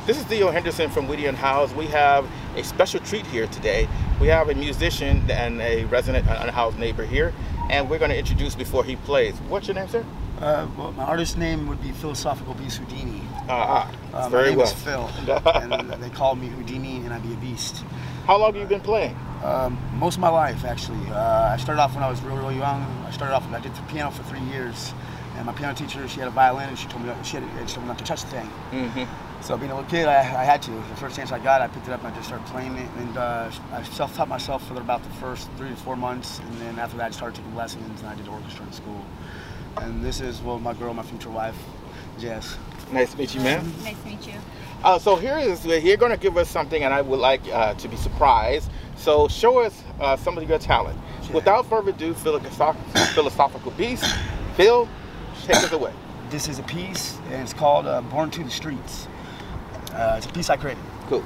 This is Theo Henderson from Whittier House. We have a special treat here today. We have a musician and a resident unhoused neighbor here, and we're going to introduce before he plays. What's your name, sir? Uh, well, my artist name would be Philosophical Beast Houdini. Ah, uh, uh, very my name well. is Phil, and they call me Houdini, and I be a beast. How long have you been playing? Um, most of my life, actually. Uh, I started off when I was real, real young. I started off, I did the piano for three years, and my piano teacher, she had a violin, and she told me not, she, had, she told me not to touch the thing. Mm-hmm. So being a little kid, I, I had to. The first chance I got, I picked it up and I just started playing it, and uh, I self-taught myself for about the first three to four months, and then after that, I started taking lessons, and I did orchestra in school. And this is, well, my girl, my future wife, Jess. Nice to meet you, ma'am. Nice to meet you. Uh, so here is, you're going to give us something, and I would like uh, to be surprised. So show us uh, some of your talent. Yeah. Without further ado, Philosophical Beast, Phil, take us away. This is a piece, and it's called uh, Born to the Streets. Uh, it's a piece I created. Cool.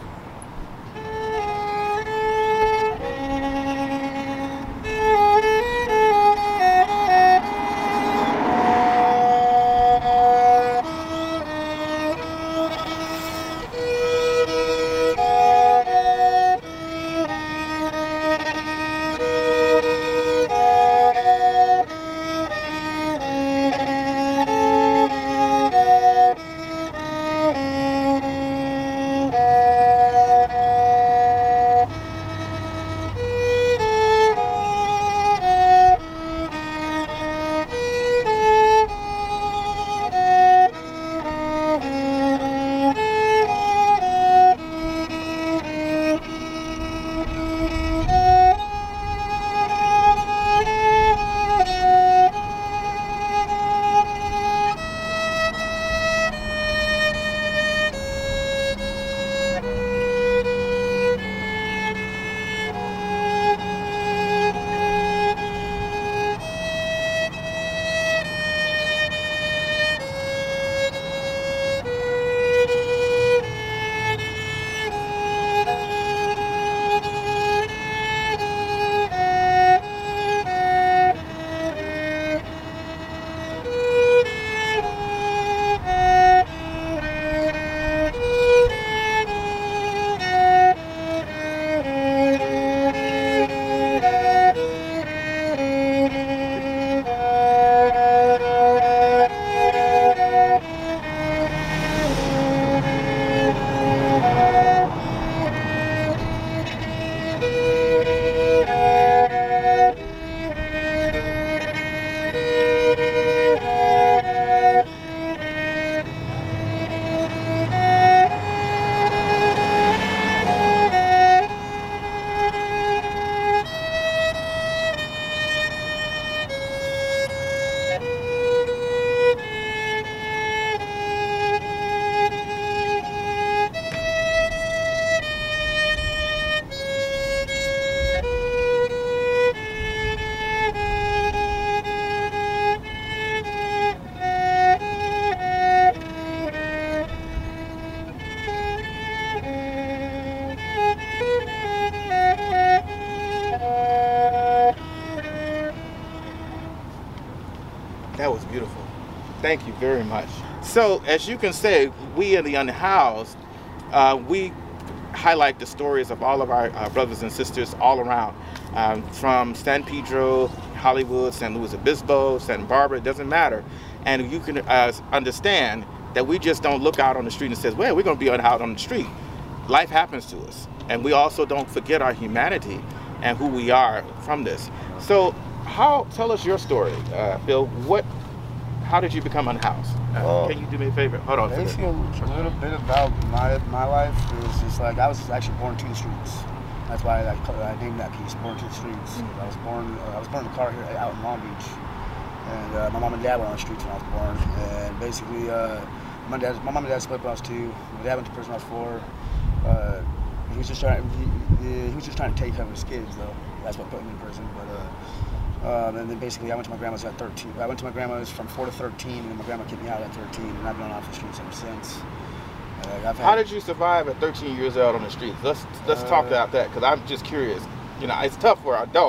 That was beautiful. Thank you very much. So, as you can say, we in the Unhoused, uh, we highlight the stories of all of our uh, brothers and sisters all around, um, from San Pedro, Hollywood, San Luis Obispo, Santa Barbara, it doesn't matter. And you can uh, understand that we just don't look out on the street and say, well, we're going to be unhoused on the street. Life happens to us. And we also don't forget our humanity and who we are from this. So, how, tell us your story, uh, Phil. What, how did you become unhoused? Uh, well, can you do me a favor? Hold on. Basically, a little bit about my my life. It was just like I was actually born to the streets. That's why I, I named that piece "Born to the Streets." Mm-hmm. I was born. Uh, I was born in a car here out in Long Beach, and uh, my mom and dad were on the streets when I was born. And basically, uh, my dad, my mom and dad split when I was two. My dad went to prison when I was four. Uh, he was just trying. He, he was just trying to take care of his kids, though. That's what put him in prison. But uh, um, and then basically, I went to my grandma's at thirteen. I went to my grandma's from four to thirteen, and my grandma kicked me out at thirteen, and I've been off the streets ever since. Uh, I've had, How did you survive at thirteen years old on the streets? Let's let's uh, talk about that, because I'm just curious. You know, it's tough for adults,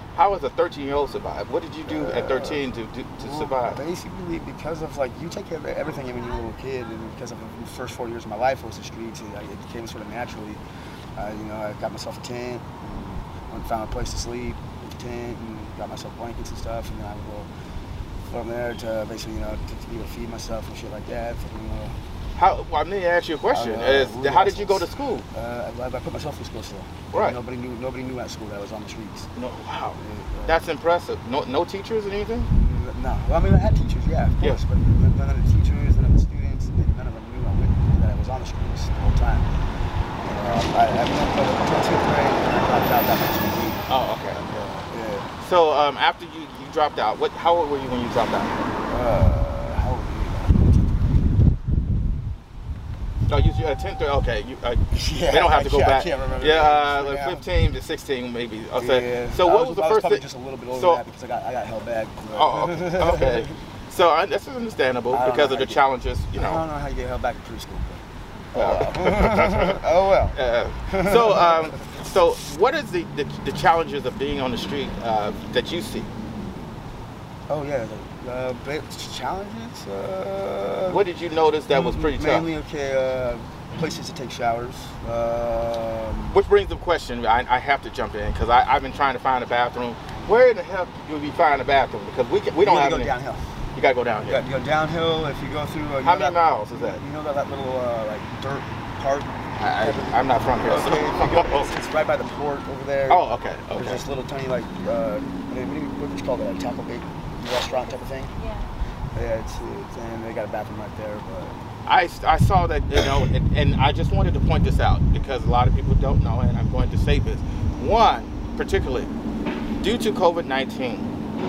How was a thirteen-year-old survive? What did you do at thirteen to to, to well, survive? Basically, because of like you take care of everything when you're a little kid, and because of the first four years of my life was the streets, it, it came sort of naturally. Uh, you know, I got myself a tent, and went and found a place to sleep, with a tent, and got myself blankets and stuff, and then I would go from there to basically, you know, to, to be able to feed myself and shit like that. You know, How? Well, I'm going to ask you a question. Uh, Is, really how did you go to school? Uh, I, I put myself through school still. Right. Nobody knew. Nobody knew at school that I was on the streets. No. Wow. Uh, That's impressive. No, no teachers or anything? No. Well, I mean, I had teachers, yeah, of course, Yeah. but none of the teachers, none of the students, none of them knew I went, that I was on the streets the whole time. Uh, I, I went until tenth grade, and I dropped out that much. Oh, okay. Yeah. Yeah. So um, after you, you dropped out, what? How old were you when you dropped out? Uh, how old were you? Oh, you uh, tenth grade. Okay, you. Uh, Yeah, they don't have to go I can't- back. I can't remember. Yeah, uh, Yeah. like fifteen to sixteen, maybe. Okay. Yeah. So I what was, the I first probably thing? just a little bit older so, than that because I got I got held back. but- Oh, okay. okay. So uh, that's understandable I don't because know of the how you- challenges, you I don't know. know how you get held back in preschool. But, Uh, oh well. Uh, so, um, so what is the, the the challenges of being on the street uh, that you see? Oh yeah, the uh, ba- challenges. Uh, What did you notice that was pretty tough? Mainly, okay, uh, places to take showers. Um, Which brings up a question. I, I have to jump in because I've been trying to find a bathroom. Where in the hell do you find a bathroom? Because we can, we don't you have gotta go any. downhill. You gotta go down You here. got to go downhill. If you go through. Uh, you How know many that, miles is that? You know that, that little uh, like dirt part. I, I, I'm not from here. so- Okay, if you go, it's, it's right by the port over there. Oh, okay, There's okay. this little tiny like uh, what do you what do you call it? A taco bait restaurant type of thing. Yeah. Yeah, it's, it's and they got a bathroom right there, but. I, I saw that, you know, and, and I just wanted to point this out because a lot of people don't know, and I'm going to say this. One, particularly, due to COVID nineteen,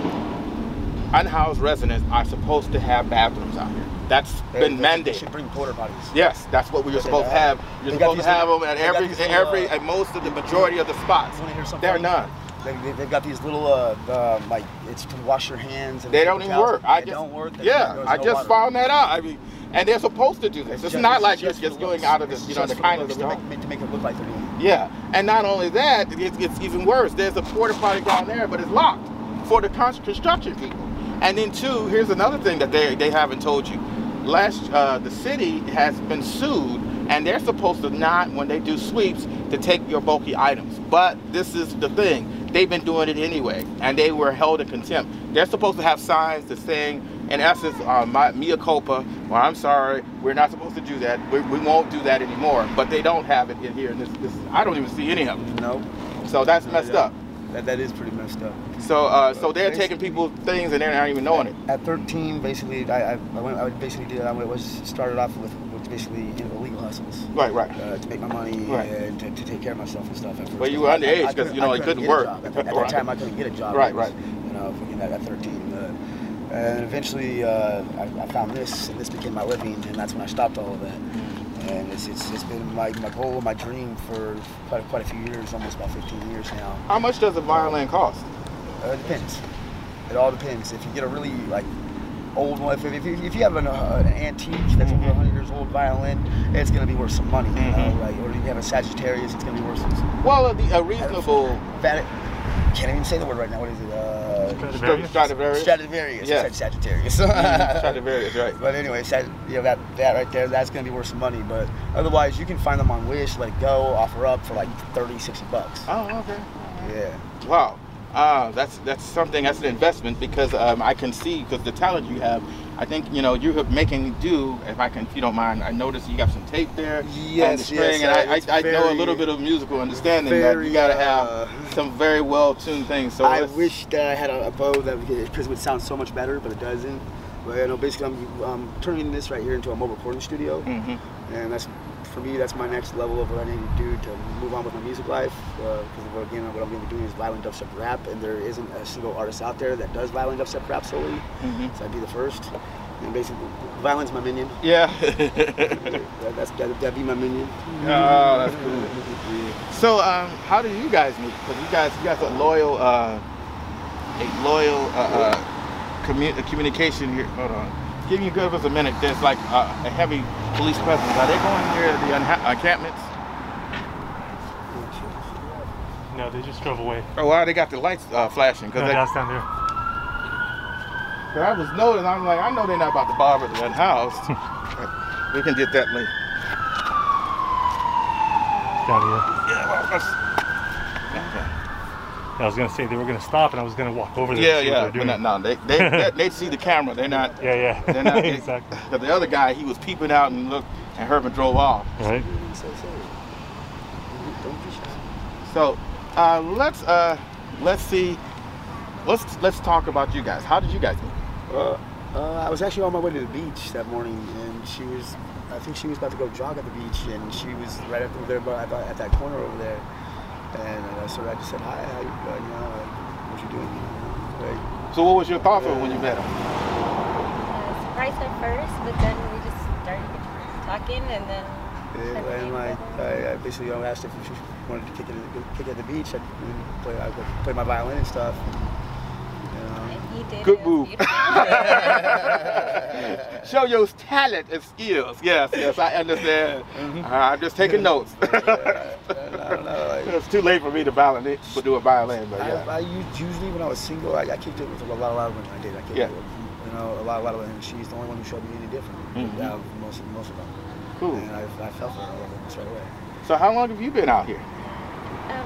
unhoused residents are supposed to have bathrooms out here. That's They, been they, mandated. They should bring porta potties. Yes, that's what we were They supposed to have- have. You're they got supposed to these have little- them at they got every, these little, every, uh, at most of the majority of the spots. You want to hear something? There are funny? none. They, they, they've got these little, uh, uh, like, it's to wash your hands. And They don't even towels. work. I They just, don't work. There's yeah, no- I there's just no water. found that out. I mean, and they're supposed to do this. It's, It's just- not it's like you're just just for going looks. out of the, It's you know, the just for kindness looks, of to the make, to make it look like they're doing it. Yeah, and not only that, it, it's even worse. There's a porta potty down there, but it's locked for the con- construction people. And then two, here's another thing that they they haven't told you. Last, uh, the city has been sued, and they're supposed to not, when they do sweeps, to take your bulky items. But this is the thing. They've been doing it anyway, and they were held in contempt. They're supposed to have signs that saying, in essence, uh, my, mea culpa, well, I'm sorry, we're not supposed to do that. We, we won't do that anymore. But they don't have it in here. And this, this, I don't even see any of them. No. So that's No, messed yeah. up. That, that is pretty messed up. So uh, so they're Basically- taking people's things and they're not even knowing it. At thirteen, basically, I I, I, went, I basically did. I was started off with, with basically you know, illegal hustles. Right, right. Uh, to make my money Right. and to, to take care of myself and stuff. At first. Well, you were I- I- underage I 'cause, couldn't- you know, I you couldn't get a work. job. At, at that Right. time, I couldn't get a job. Right, I was, right. You know, fucking at, at thirteen. Uh, and eventually, uh, I, I found this, and this became my living, and that's when I stopped all of that. And it's, it's, it's been my, my goal, my dream for quite, quite a few years, almost about fifteen years now. How much does a violin cost? Uh, it depends. It all depends. If you get a really like old one, if, if, you, if you have an, uh, an antique that's Mm-hmm. over one hundred years old violin, it's gonna be worth some money. You know, Mhm. like, or you have a Sagittarius, it's gonna be worth some. Well, a, a reasonable. That can't even say the word right now. What is it? Uh, Stradivarius? Stradivarius? Stradivarius. Yeah. I said Sagittarius. Mhm, Stradivarius, right. But anyway, Sag, you know, that that right there, that's gonna be worth some money. But otherwise, you can find them on Wish, Let It Go, offer up for like thirty, sixty bucks. Oh, okay. Yeah. Wow. Uh, that's that's something. That's an investment because um, I can see because the talent you have. I think you know you're making do. If I can, if you don't mind, I noticed you got some tape there and the Yes, string, yes, and uh, I, it's I, I know a very- little bit of musical understanding that very, you got to have uh, some very well tuned things. So I let's- wish that I had a, a bow that because it would sound so much better, but it doesn't. But you know, basically, I'm um, turning this right here into a mobile recording studio, Mhm. and that's for me. That's my next level of what I need to do to move on with my music life. Because again, what I'm going to be doing is violent dubstep rap, and there isn't a single artist out there that does violent dubstep rap solely. Mhm. So I'd be the first. And basically, violin's my minion. Yeah. that, that's that, that'd be my minion. Oh, that's cool. So, um, how did you guys meet? Because you guys, you guys are loyal, uh, a loyal uh, uh, commu- communication here. Hold on. Give me give us a minute. There's like uh, a heavy police presence. Are they going near the unha- encampments? No, No, they just drove away. Oh, wow, they got the lights uh, flashing. Cause no, they, that's down there. Cause I was noticing, I'm like, I know they're not about to bother that house. We can get that later. Down here. Yeah, well, let's, I was gonna say they were gonna stop, and I was gonna walk over there. Yeah, to see yeah. what they're But doing. no, they they they, they see the camera. They're not. Yeah, yeah. They're not. They, exactly. Cause the other guy, he was peeping out and looked, and Herman drove off. Right. So uh, let's uh, let's see. Let's let's talk about you guys. How did you guys meet? Uh, uh, I was actually on my way to the beach that morning, and she was. I think she was about to go jog at the beach, and she was right up there, at, at that corner over there. And uh, so I just said, "Hi, how you, uh, you know, like, what you doing?" You know, like, so what was your thoughts uh, when you met him? Uh, surprised at first, but then we just started talking, and then. Yeah, and like I, I basically you know, asked if she wanted to kick it, kick it at the beach. I play, I play my violin and stuff. And, you know. And he did. Good move. Show your talent and skills. Yes, yes, I understand. Mm-hmm. uh, I'm just taking notes. yeah, I don't know, like, it's too late for me to violin, to do a violin, but yeah. I, I used, usually when I was single, I, I kicked it with a lot, a lot of women. I did. I kicked yeah. it with, you know, a lot, a lot of women. She's the only one who showed me any different. Mm-hmm. Out of most, most of them. Cool. And I, I fell for her almost right away. So how long have you been out here? Um,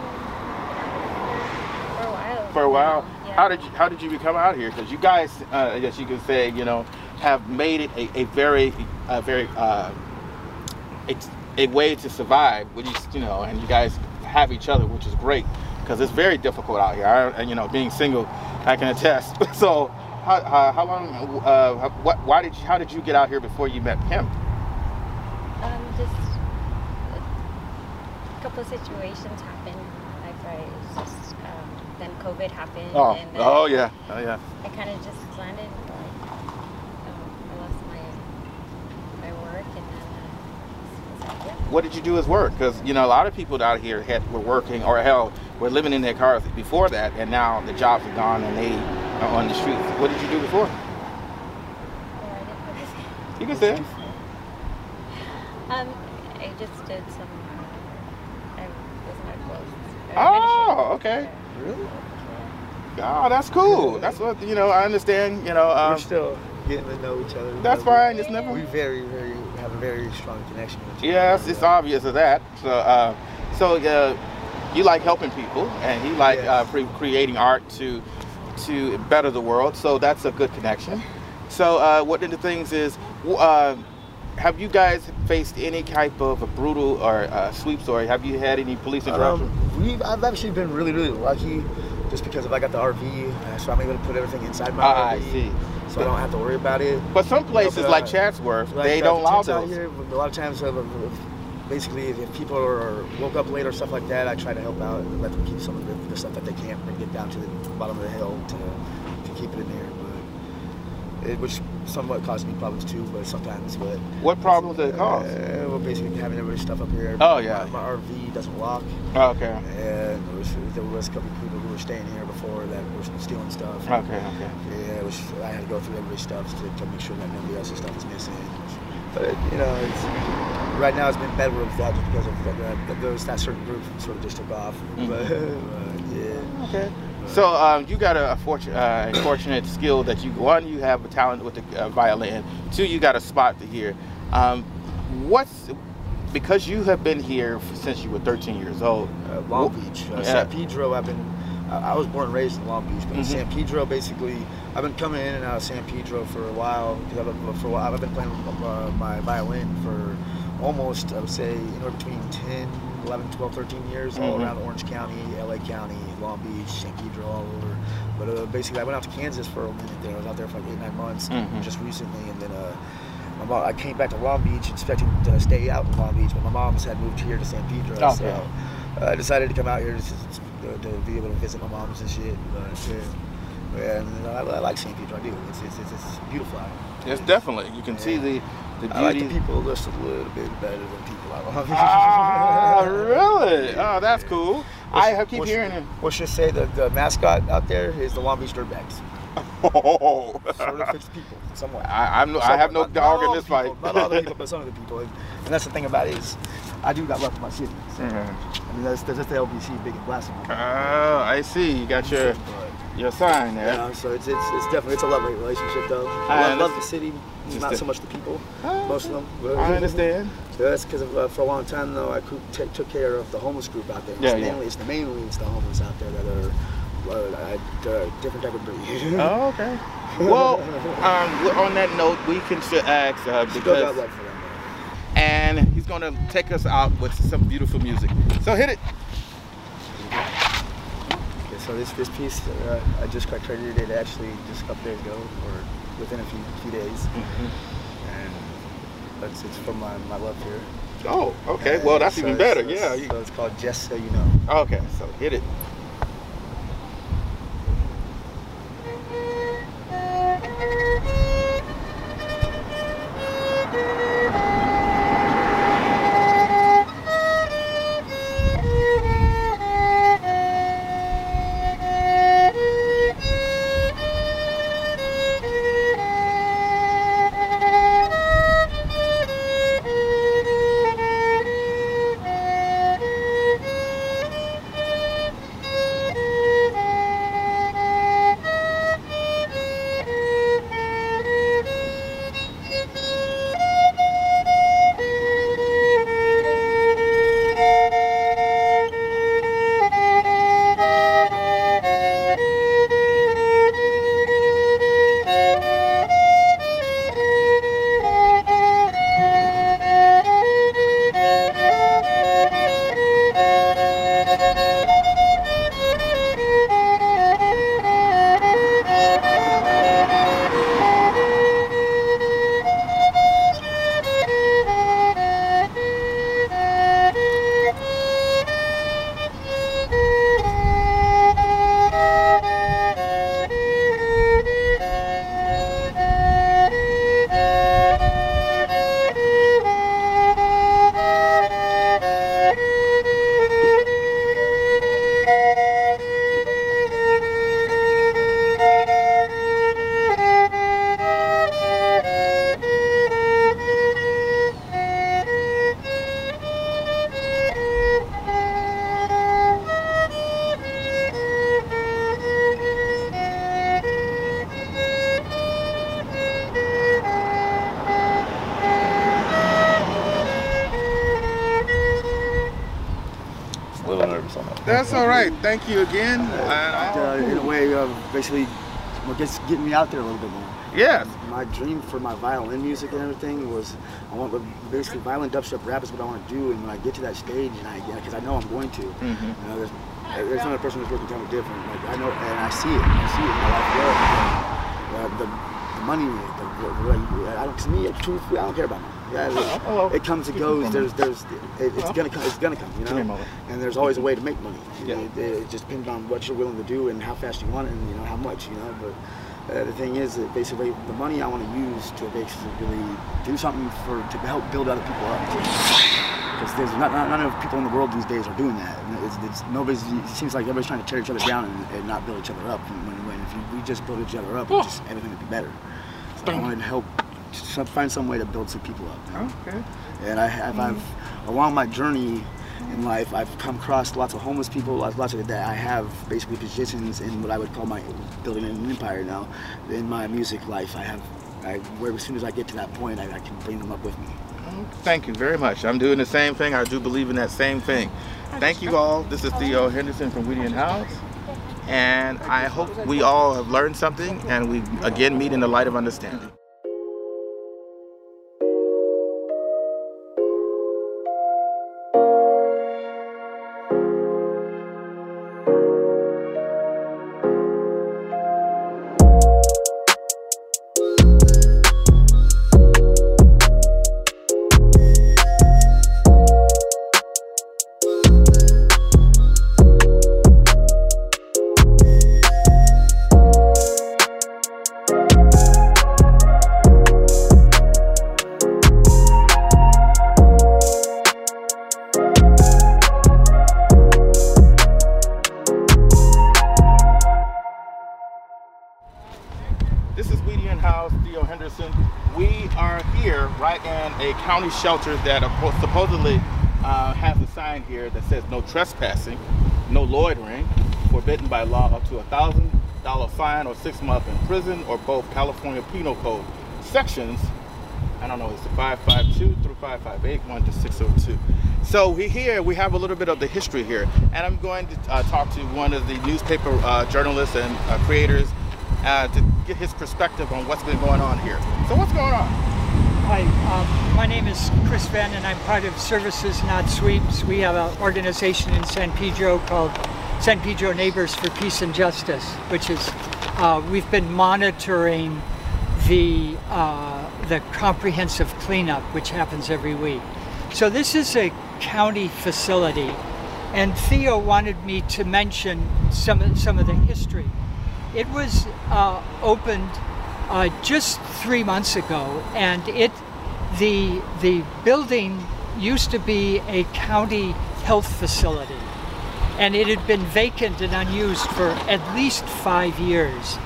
for a while. For a while. Yeah. How did you How did you become out here? Because you guys, uh, I guess you could say, you know, have made it a, a very, a very, uh, it's a way to survive. When you, you know, and you guys have each other, which is great, because it's very difficult out here. I, and you know, being single, I can attest. So, how, how, how long? Uh, what? Why did you? How did you get out here before you met him? Um, just a couple of situations happened. Like I was just um, then COVID happened. Oh, and then oh yeah, oh yeah. I kind of just landed. Like um, I lost my my work, and then uh, was like, yeah. What did you do as work? Because you know a lot of people out here had were working, or hell, were living in their cars before that, and now the jobs are gone and they are on the streets. What did you do before? Oh, I didn't know. You can say it. Um, I just did some. Uh, I was my clothes. Oh, okay. Really? Oh, that's cool. That's what you know. I understand. You know, um, we're still getting to know each other. That's fine. It's never. We very, very have a very strong connection with each other. Yes, it's obvious of that. So, uh, so uh, you like helping people, and he like yes. uh, pre- creating art to to better the world. So that's a good connection. So uh, one of the things is. Uh, Have you guys faced any type of a brutal or uh, sweeps, or have you had any police interruptions? Um, we I've actually been really, really lucky, just because if I got the R V, uh, so I'm able to put everything inside my ah, R V. I see. So I don't have to worry about it. But some places, you know, but, uh, like Chatsworth, like, they uh, don't allow the tents out those. here, a lot of times, uh, basically, if people are woke up late or stuff like that, I try to help out and let them keep some of the, the stuff that they can't bring it down to the bottom of the hill to to keep it in there. But it, which somewhat caused me problems too, but sometimes. But what problems did it cause? Uh, well, basically having everybody's stuff up here. Oh yeah. My, my R V doesn't lock. Oh, okay. And there was, there was a couple of people who were staying here before that were stealing stuff. Okay, okay. Yeah, it was, I had to go through everybody's stuff to, to make sure that nobody else's stuff was missing. But you know, it's, right now it's been better with that just because of that, those that certain group sort of just took off. Mm-hmm. But uh, yeah. Okay. So um, you got a, fortunate, uh, a fortunate skill that you, one, you have a talent with the uh, violin. Two, you got a spot to hear. Um, what's, because you have been here since you were thirteen years old. Uh, Long Beach. Uh, yeah. San Pedro, I've been, I, I was born and raised in Long Beach, but mm-hmm. San Pedro basically, I've been coming in and out of San Pedro for a while, because I've, for a while, I've been playing uh, my violin for almost, I would say, anywhere between ten, eleven, twelve, thirteen years, mm-hmm. all around Orange County, L A County, Long Beach, San Pedro, all over. But uh, basically, I went out to Kansas for a minute there. I was out there for like eight, nine months, mm-hmm. just recently, and then uh, my mom, I came back to Long Beach expecting to stay out in Long Beach, but my mom's had moved here to San Pedro, okay. so uh, I decided to come out here to, to, to be able to visit my mom's and shit. But, yeah, yeah, and I, I like San Pedro. I do. It's it's, it's, it's beautiful out here. It's definitely. You can yeah. see the. The I like the people just a little bit better than people I love. Ah, really? Oh, that's cool. We'll, I keep we'll, hearing it. We'll just say the, the mascot out there is the Long Beach Dirtbags. Oh. Sort of fix people somewhat. I, I'm no, I have no Not- dog not in all this the people, fight. Not all the people, but some of the people. And, and that's the thing about it is, I do got love for my city. So, Mm-hmm. I mean, that's, that's the L B C big and blasphemy. Oh, I see. You got your your sign there. Yeah, so it's it's it's definitely it's a love relationship though. I I love, love the city, Just not a- so much the people. Most of them. But, I understand. So that's because uh, for a long time though, I could take, took care of the homeless group out there. It's Yeah, yeah. mainly, It's the mainly it's the homeless out there that are uh, uh, different type of breed. Oh, okay. Well, um, on that note, we can should ask uh, Still got because, love for them. and he's gonna take us out with some beautiful music. So hit it. Okay, so this this piece uh, I just got credited it actually just a couple days ago, or within a few few days, Mm-hmm. and that's it's from my, my love here. Oh, okay. And Well, that's so even it's- better. it's- Yeah. So it's called Just So You Know. Okay. So hit it. A little nervous on that. That's all right. Thank you again. Uh, in a way, uh, basically, what gets getting me out there a little bit more. Yes. My dream for my violin music and everything was, I want basically violin dubstep rap is what I want to do. And when I get to that stage, and I because I know I'm going to, Mm-hmm. you know, there's, there's another person who's working totally different. Like I know, and I see it. I see it in my life. Yeah, uh, the, the money, the, the, I don't. To me, truthfully, I don't care about money. Yeah, it, Oh, it comes and goes. There's, there's, it, it's gonna come. It's gonna come. You know, and there's always a way to make money. Yeah. It, it just depends on what you're willing to do and how fast you want it, and you know how much. You know, but. Uh, the thing is that basically the money I want to use to basically do something for to help build other people up. Because there's not, not none of people in the world these days are doing that. And It's, it's, nobody's. It seems like everybody's trying to tear each other down and, and not build each other up. And when, when if you, we just build each other up, it just, everything would be better. So I wanted to help some, find some way to build some people up. You know? Okay. And I have I've along my journey in life, I've come across lots of homeless people, lots, lots of that. I have basically positions in what I would call my building an empire now. In my music life, I have, I, where as soon as I get to that point, I, I can bring them up with me. Thank you very much. I'm doing the same thing. I do believe in that same thing. Thank you all. This is Theo Henderson from Weedian House. And I hope we all have learned something and we again meet in the light of understanding. This is Weedy and House, Theo Henderson. We are here right in a county shelter that supposedly uh, has a sign here that says no trespassing, no loitering, forbidden by law up to a one thousand dollar fine or six months in prison, or both California Penal Code sections. I don't know, it's five five two through five five eight, one to six oh two. So we here, we have a little bit of the history here, and I'm going to uh, talk to one of the newspaper uh, journalists and uh, creators uh, to get his perspective on what's been going on here. So what's going on? Hi, um, my name is Chris Venn, and I'm part of Services Not Sweeps. We have an organization in San Pedro called San Pedro Neighbors for Peace and Justice, which is, uh, we've been monitoring the uh, the comprehensive cleanup, which happens every week. So this is a county facility, and Theo wanted me to mention some of, some of the history. It was uh, opened uh, just three months ago, and it the the building used to be a county health facility, and it had been vacant and unused for at least five years.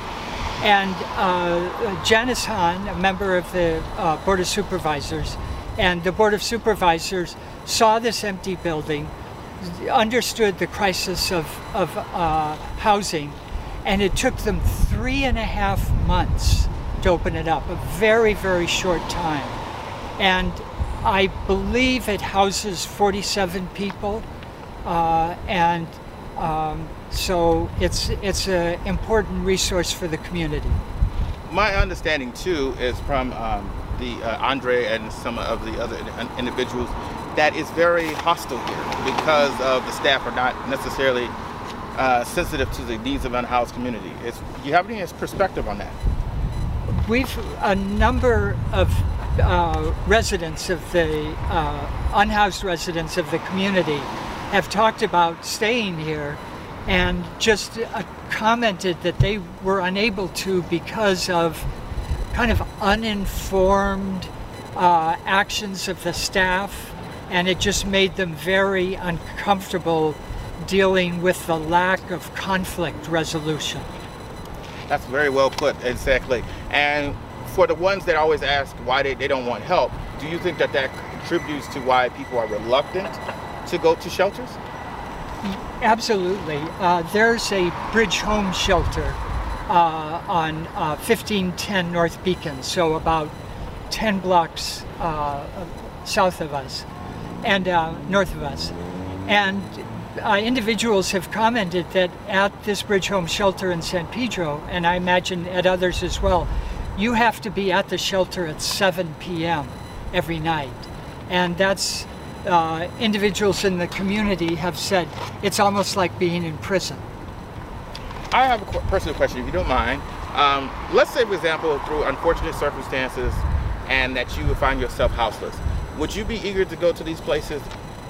And uh, Janice Hahn, a member of the uh, Board of Supervisors, and the Board of Supervisors saw this empty building, understood the crisis of, of uh, housing, and it took them three and a half months to open it up, a very, very short time. And I believe it houses forty-seven people, uh, and um, so it's it's an important resource for the community. My understanding too is from um, the uh, Andre and some of the other individuals that it's very hostile here because of the staff are not necessarily uh, sensitive to the needs of unhoused community. It's, do you have any perspective on that? We've a number of uh, residents of the uh, unhoused residents of the community have talked about staying here, and just uh, commented that they were unable to because of kind of uninformed uh, actions of the staff, and it just made them very uncomfortable dealing with the lack of conflict resolution. That's very well put, exactly. And for the ones that always ask why they, they don't want help, do you think that that contributes to why people are reluctant to go to shelters? Absolutely. Uh, there's a Bridge Home shelter uh, on uh, fifteen ten North Beacon, so about ten blocks uh, south of us and uh, north of us. And uh, individuals have commented that at this Bridge Home shelter in San Pedro, and I imagine at others as well, you have to be at the shelter at seven p m every night. And that's Uh, individuals in the community have said it's almost like being in prison. I have a qu- personal question, if you don't mind. Um, let's say, for example, through unfortunate circumstances and that you would find yourself houseless. Would you be eager to go to these places?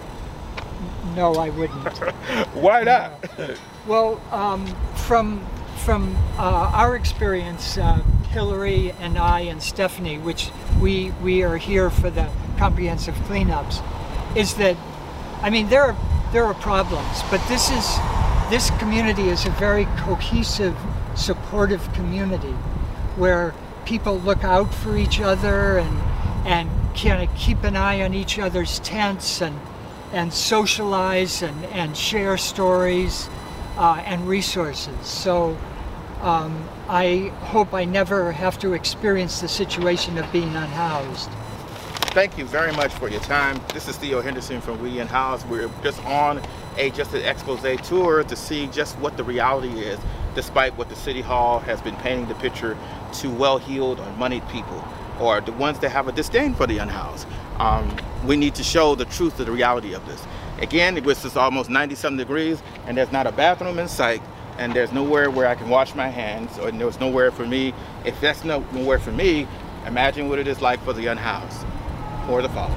No, I wouldn't. Why not? Well, um, from, from uh, our experience, uh, Hillary and I and Stephanie, which we, we are here for the comprehensive cleanups, is that, I mean, there are there are problems, but this is this community is a very cohesive, supportive community where people look out for each other and and kind of keep an eye on each other's tents and and socialize and and share stories uh, and resources. So um, I hope I never have to experience the situation of being unhoused. Thank you very much for your time. This is Theo Henderson from Weedy and House. We're just on a just an expose tour to see just what the reality is, despite what the City Hall has been painting the picture to well-heeled or moneyed people, or the ones that have a disdain for the unhoused. Um, we need to show the truth of the reality of this. Again, it was just almost ninety-something degrees, and there's not a bathroom in sight, and there's nowhere where I can wash my hands, or there's nowhere for me. If that's nowhere for me, imagine what it is like for the unhoused. Or the following.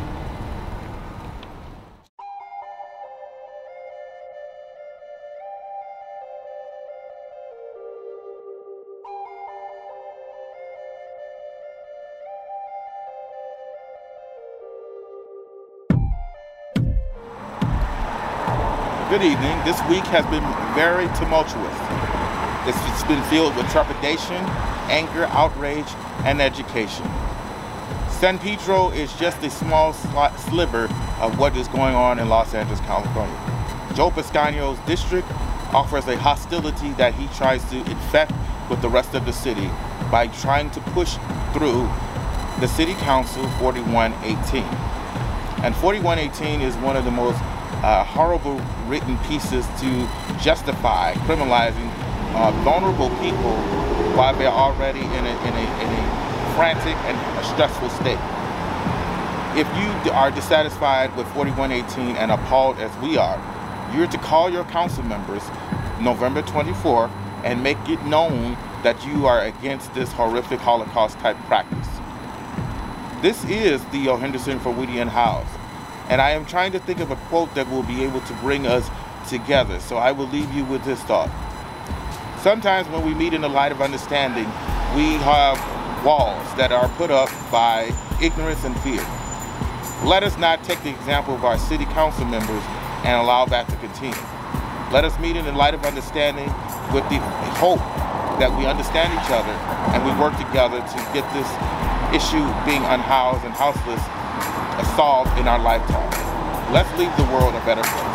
Good evening. This week has been very tumultuous. It's, it's been filled with trepidation anger, outrage, and education. San Pedro is just a small sl- sliver of what is going on in Los Angeles, California. Joe Pisco's district offers a hostility that he tries to infect with the rest of the city by trying to push through the City Council forty-one eighteen. And forty-one eighteen is one of the most uh, horrible written pieces to justify criminalizing uh, vulnerable people while they're already in a, in a, in a frantic and a stressful state. If you are dissatisfied with forty-one eighteen and appalled as we are, you're to call your council members November twenty-fourth and make it known that you are against this horrific Holocaust type practice. This is Theo Henderson for Weedy and Howes, and I am trying to think of a quote that will be able to bring us together, so I will leave you with this thought. Sometimes when we meet in the light of understanding, we have walls that are put up by ignorance and fear. Let us not take the example of our city council members and allow that to continue. Let us meet in the light of understanding with the hope that we understand each other and we work together to get this issue being unhoused and houseless solved in our lifetime. Let's leave the world a better place.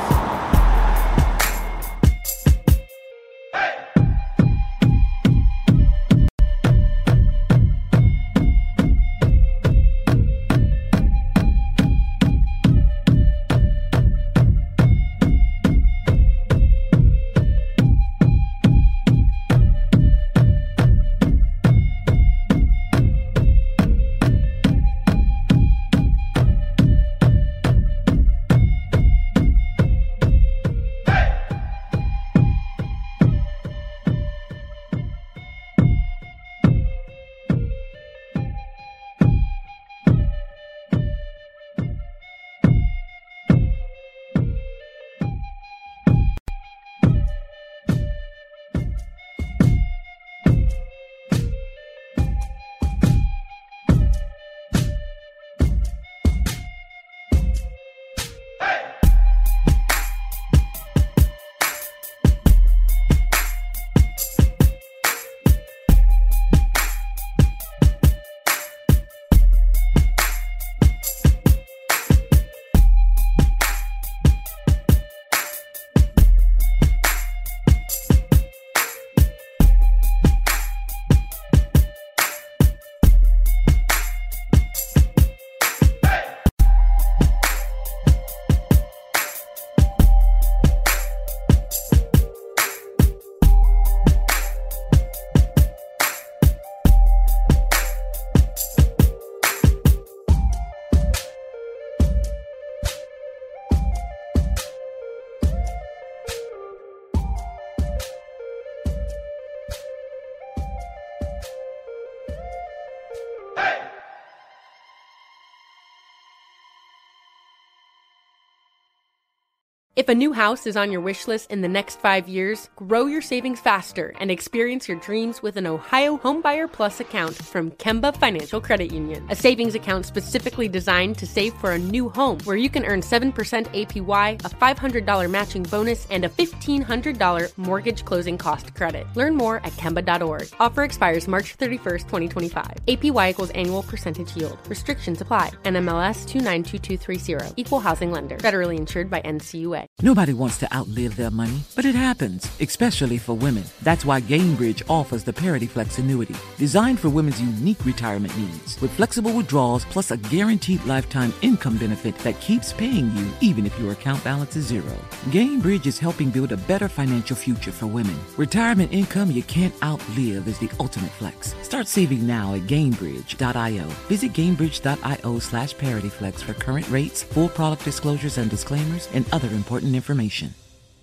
If a new house is on your wish list in the next five years, grow your savings faster and experience your dreams with an Ohio Homebuyer Plus account from Kemba Financial Credit Union. A savings account specifically designed to save for a new home where you can earn seven percent A P Y, a five hundred dollars matching bonus, and a fifteen hundred dollars mortgage closing cost credit. Learn more at Kemba dot org. Offer expires March thirty-first, twenty twenty-five. A P Y equals annual percentage yield. Restrictions apply. N M L S two nine two two three zero. Equal housing lender. Federally insured by N C U A. Nobody wants to outlive their money, but it happens, especially for women. That's why Gainbridge offers the Parity Flex annuity, designed for women's unique retirement needs, with flexible withdrawals plus a guaranteed lifetime income benefit that keeps paying you even if your account balance is zero. Gainbridge is helping build a better financial future for women. Retirement income you can't outlive is the ultimate flex. Start saving now at Gainbridge dot io. Visit Gainbridge dot io slash ParityFlex for current rates, full product disclosures and disclaimers, and other important information.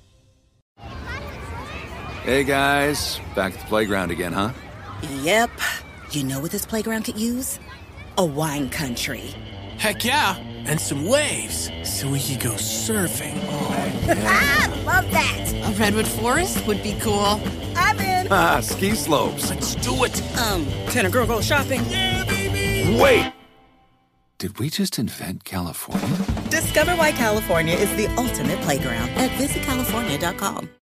Hey guys, back at the playground again, huh? Yep. You know what this playground could use? A wine country. Heck yeah, and some waves, so we could go surfing. Oh, yeah. Ah, love that. A redwood forest would be cool. I'm in. Ah, ski slopes. Let's do it. Um, can a girl go shopping? Yeah, baby. Wait. Did we just invent California? Discover why California is the ultimate playground at visit california dot com.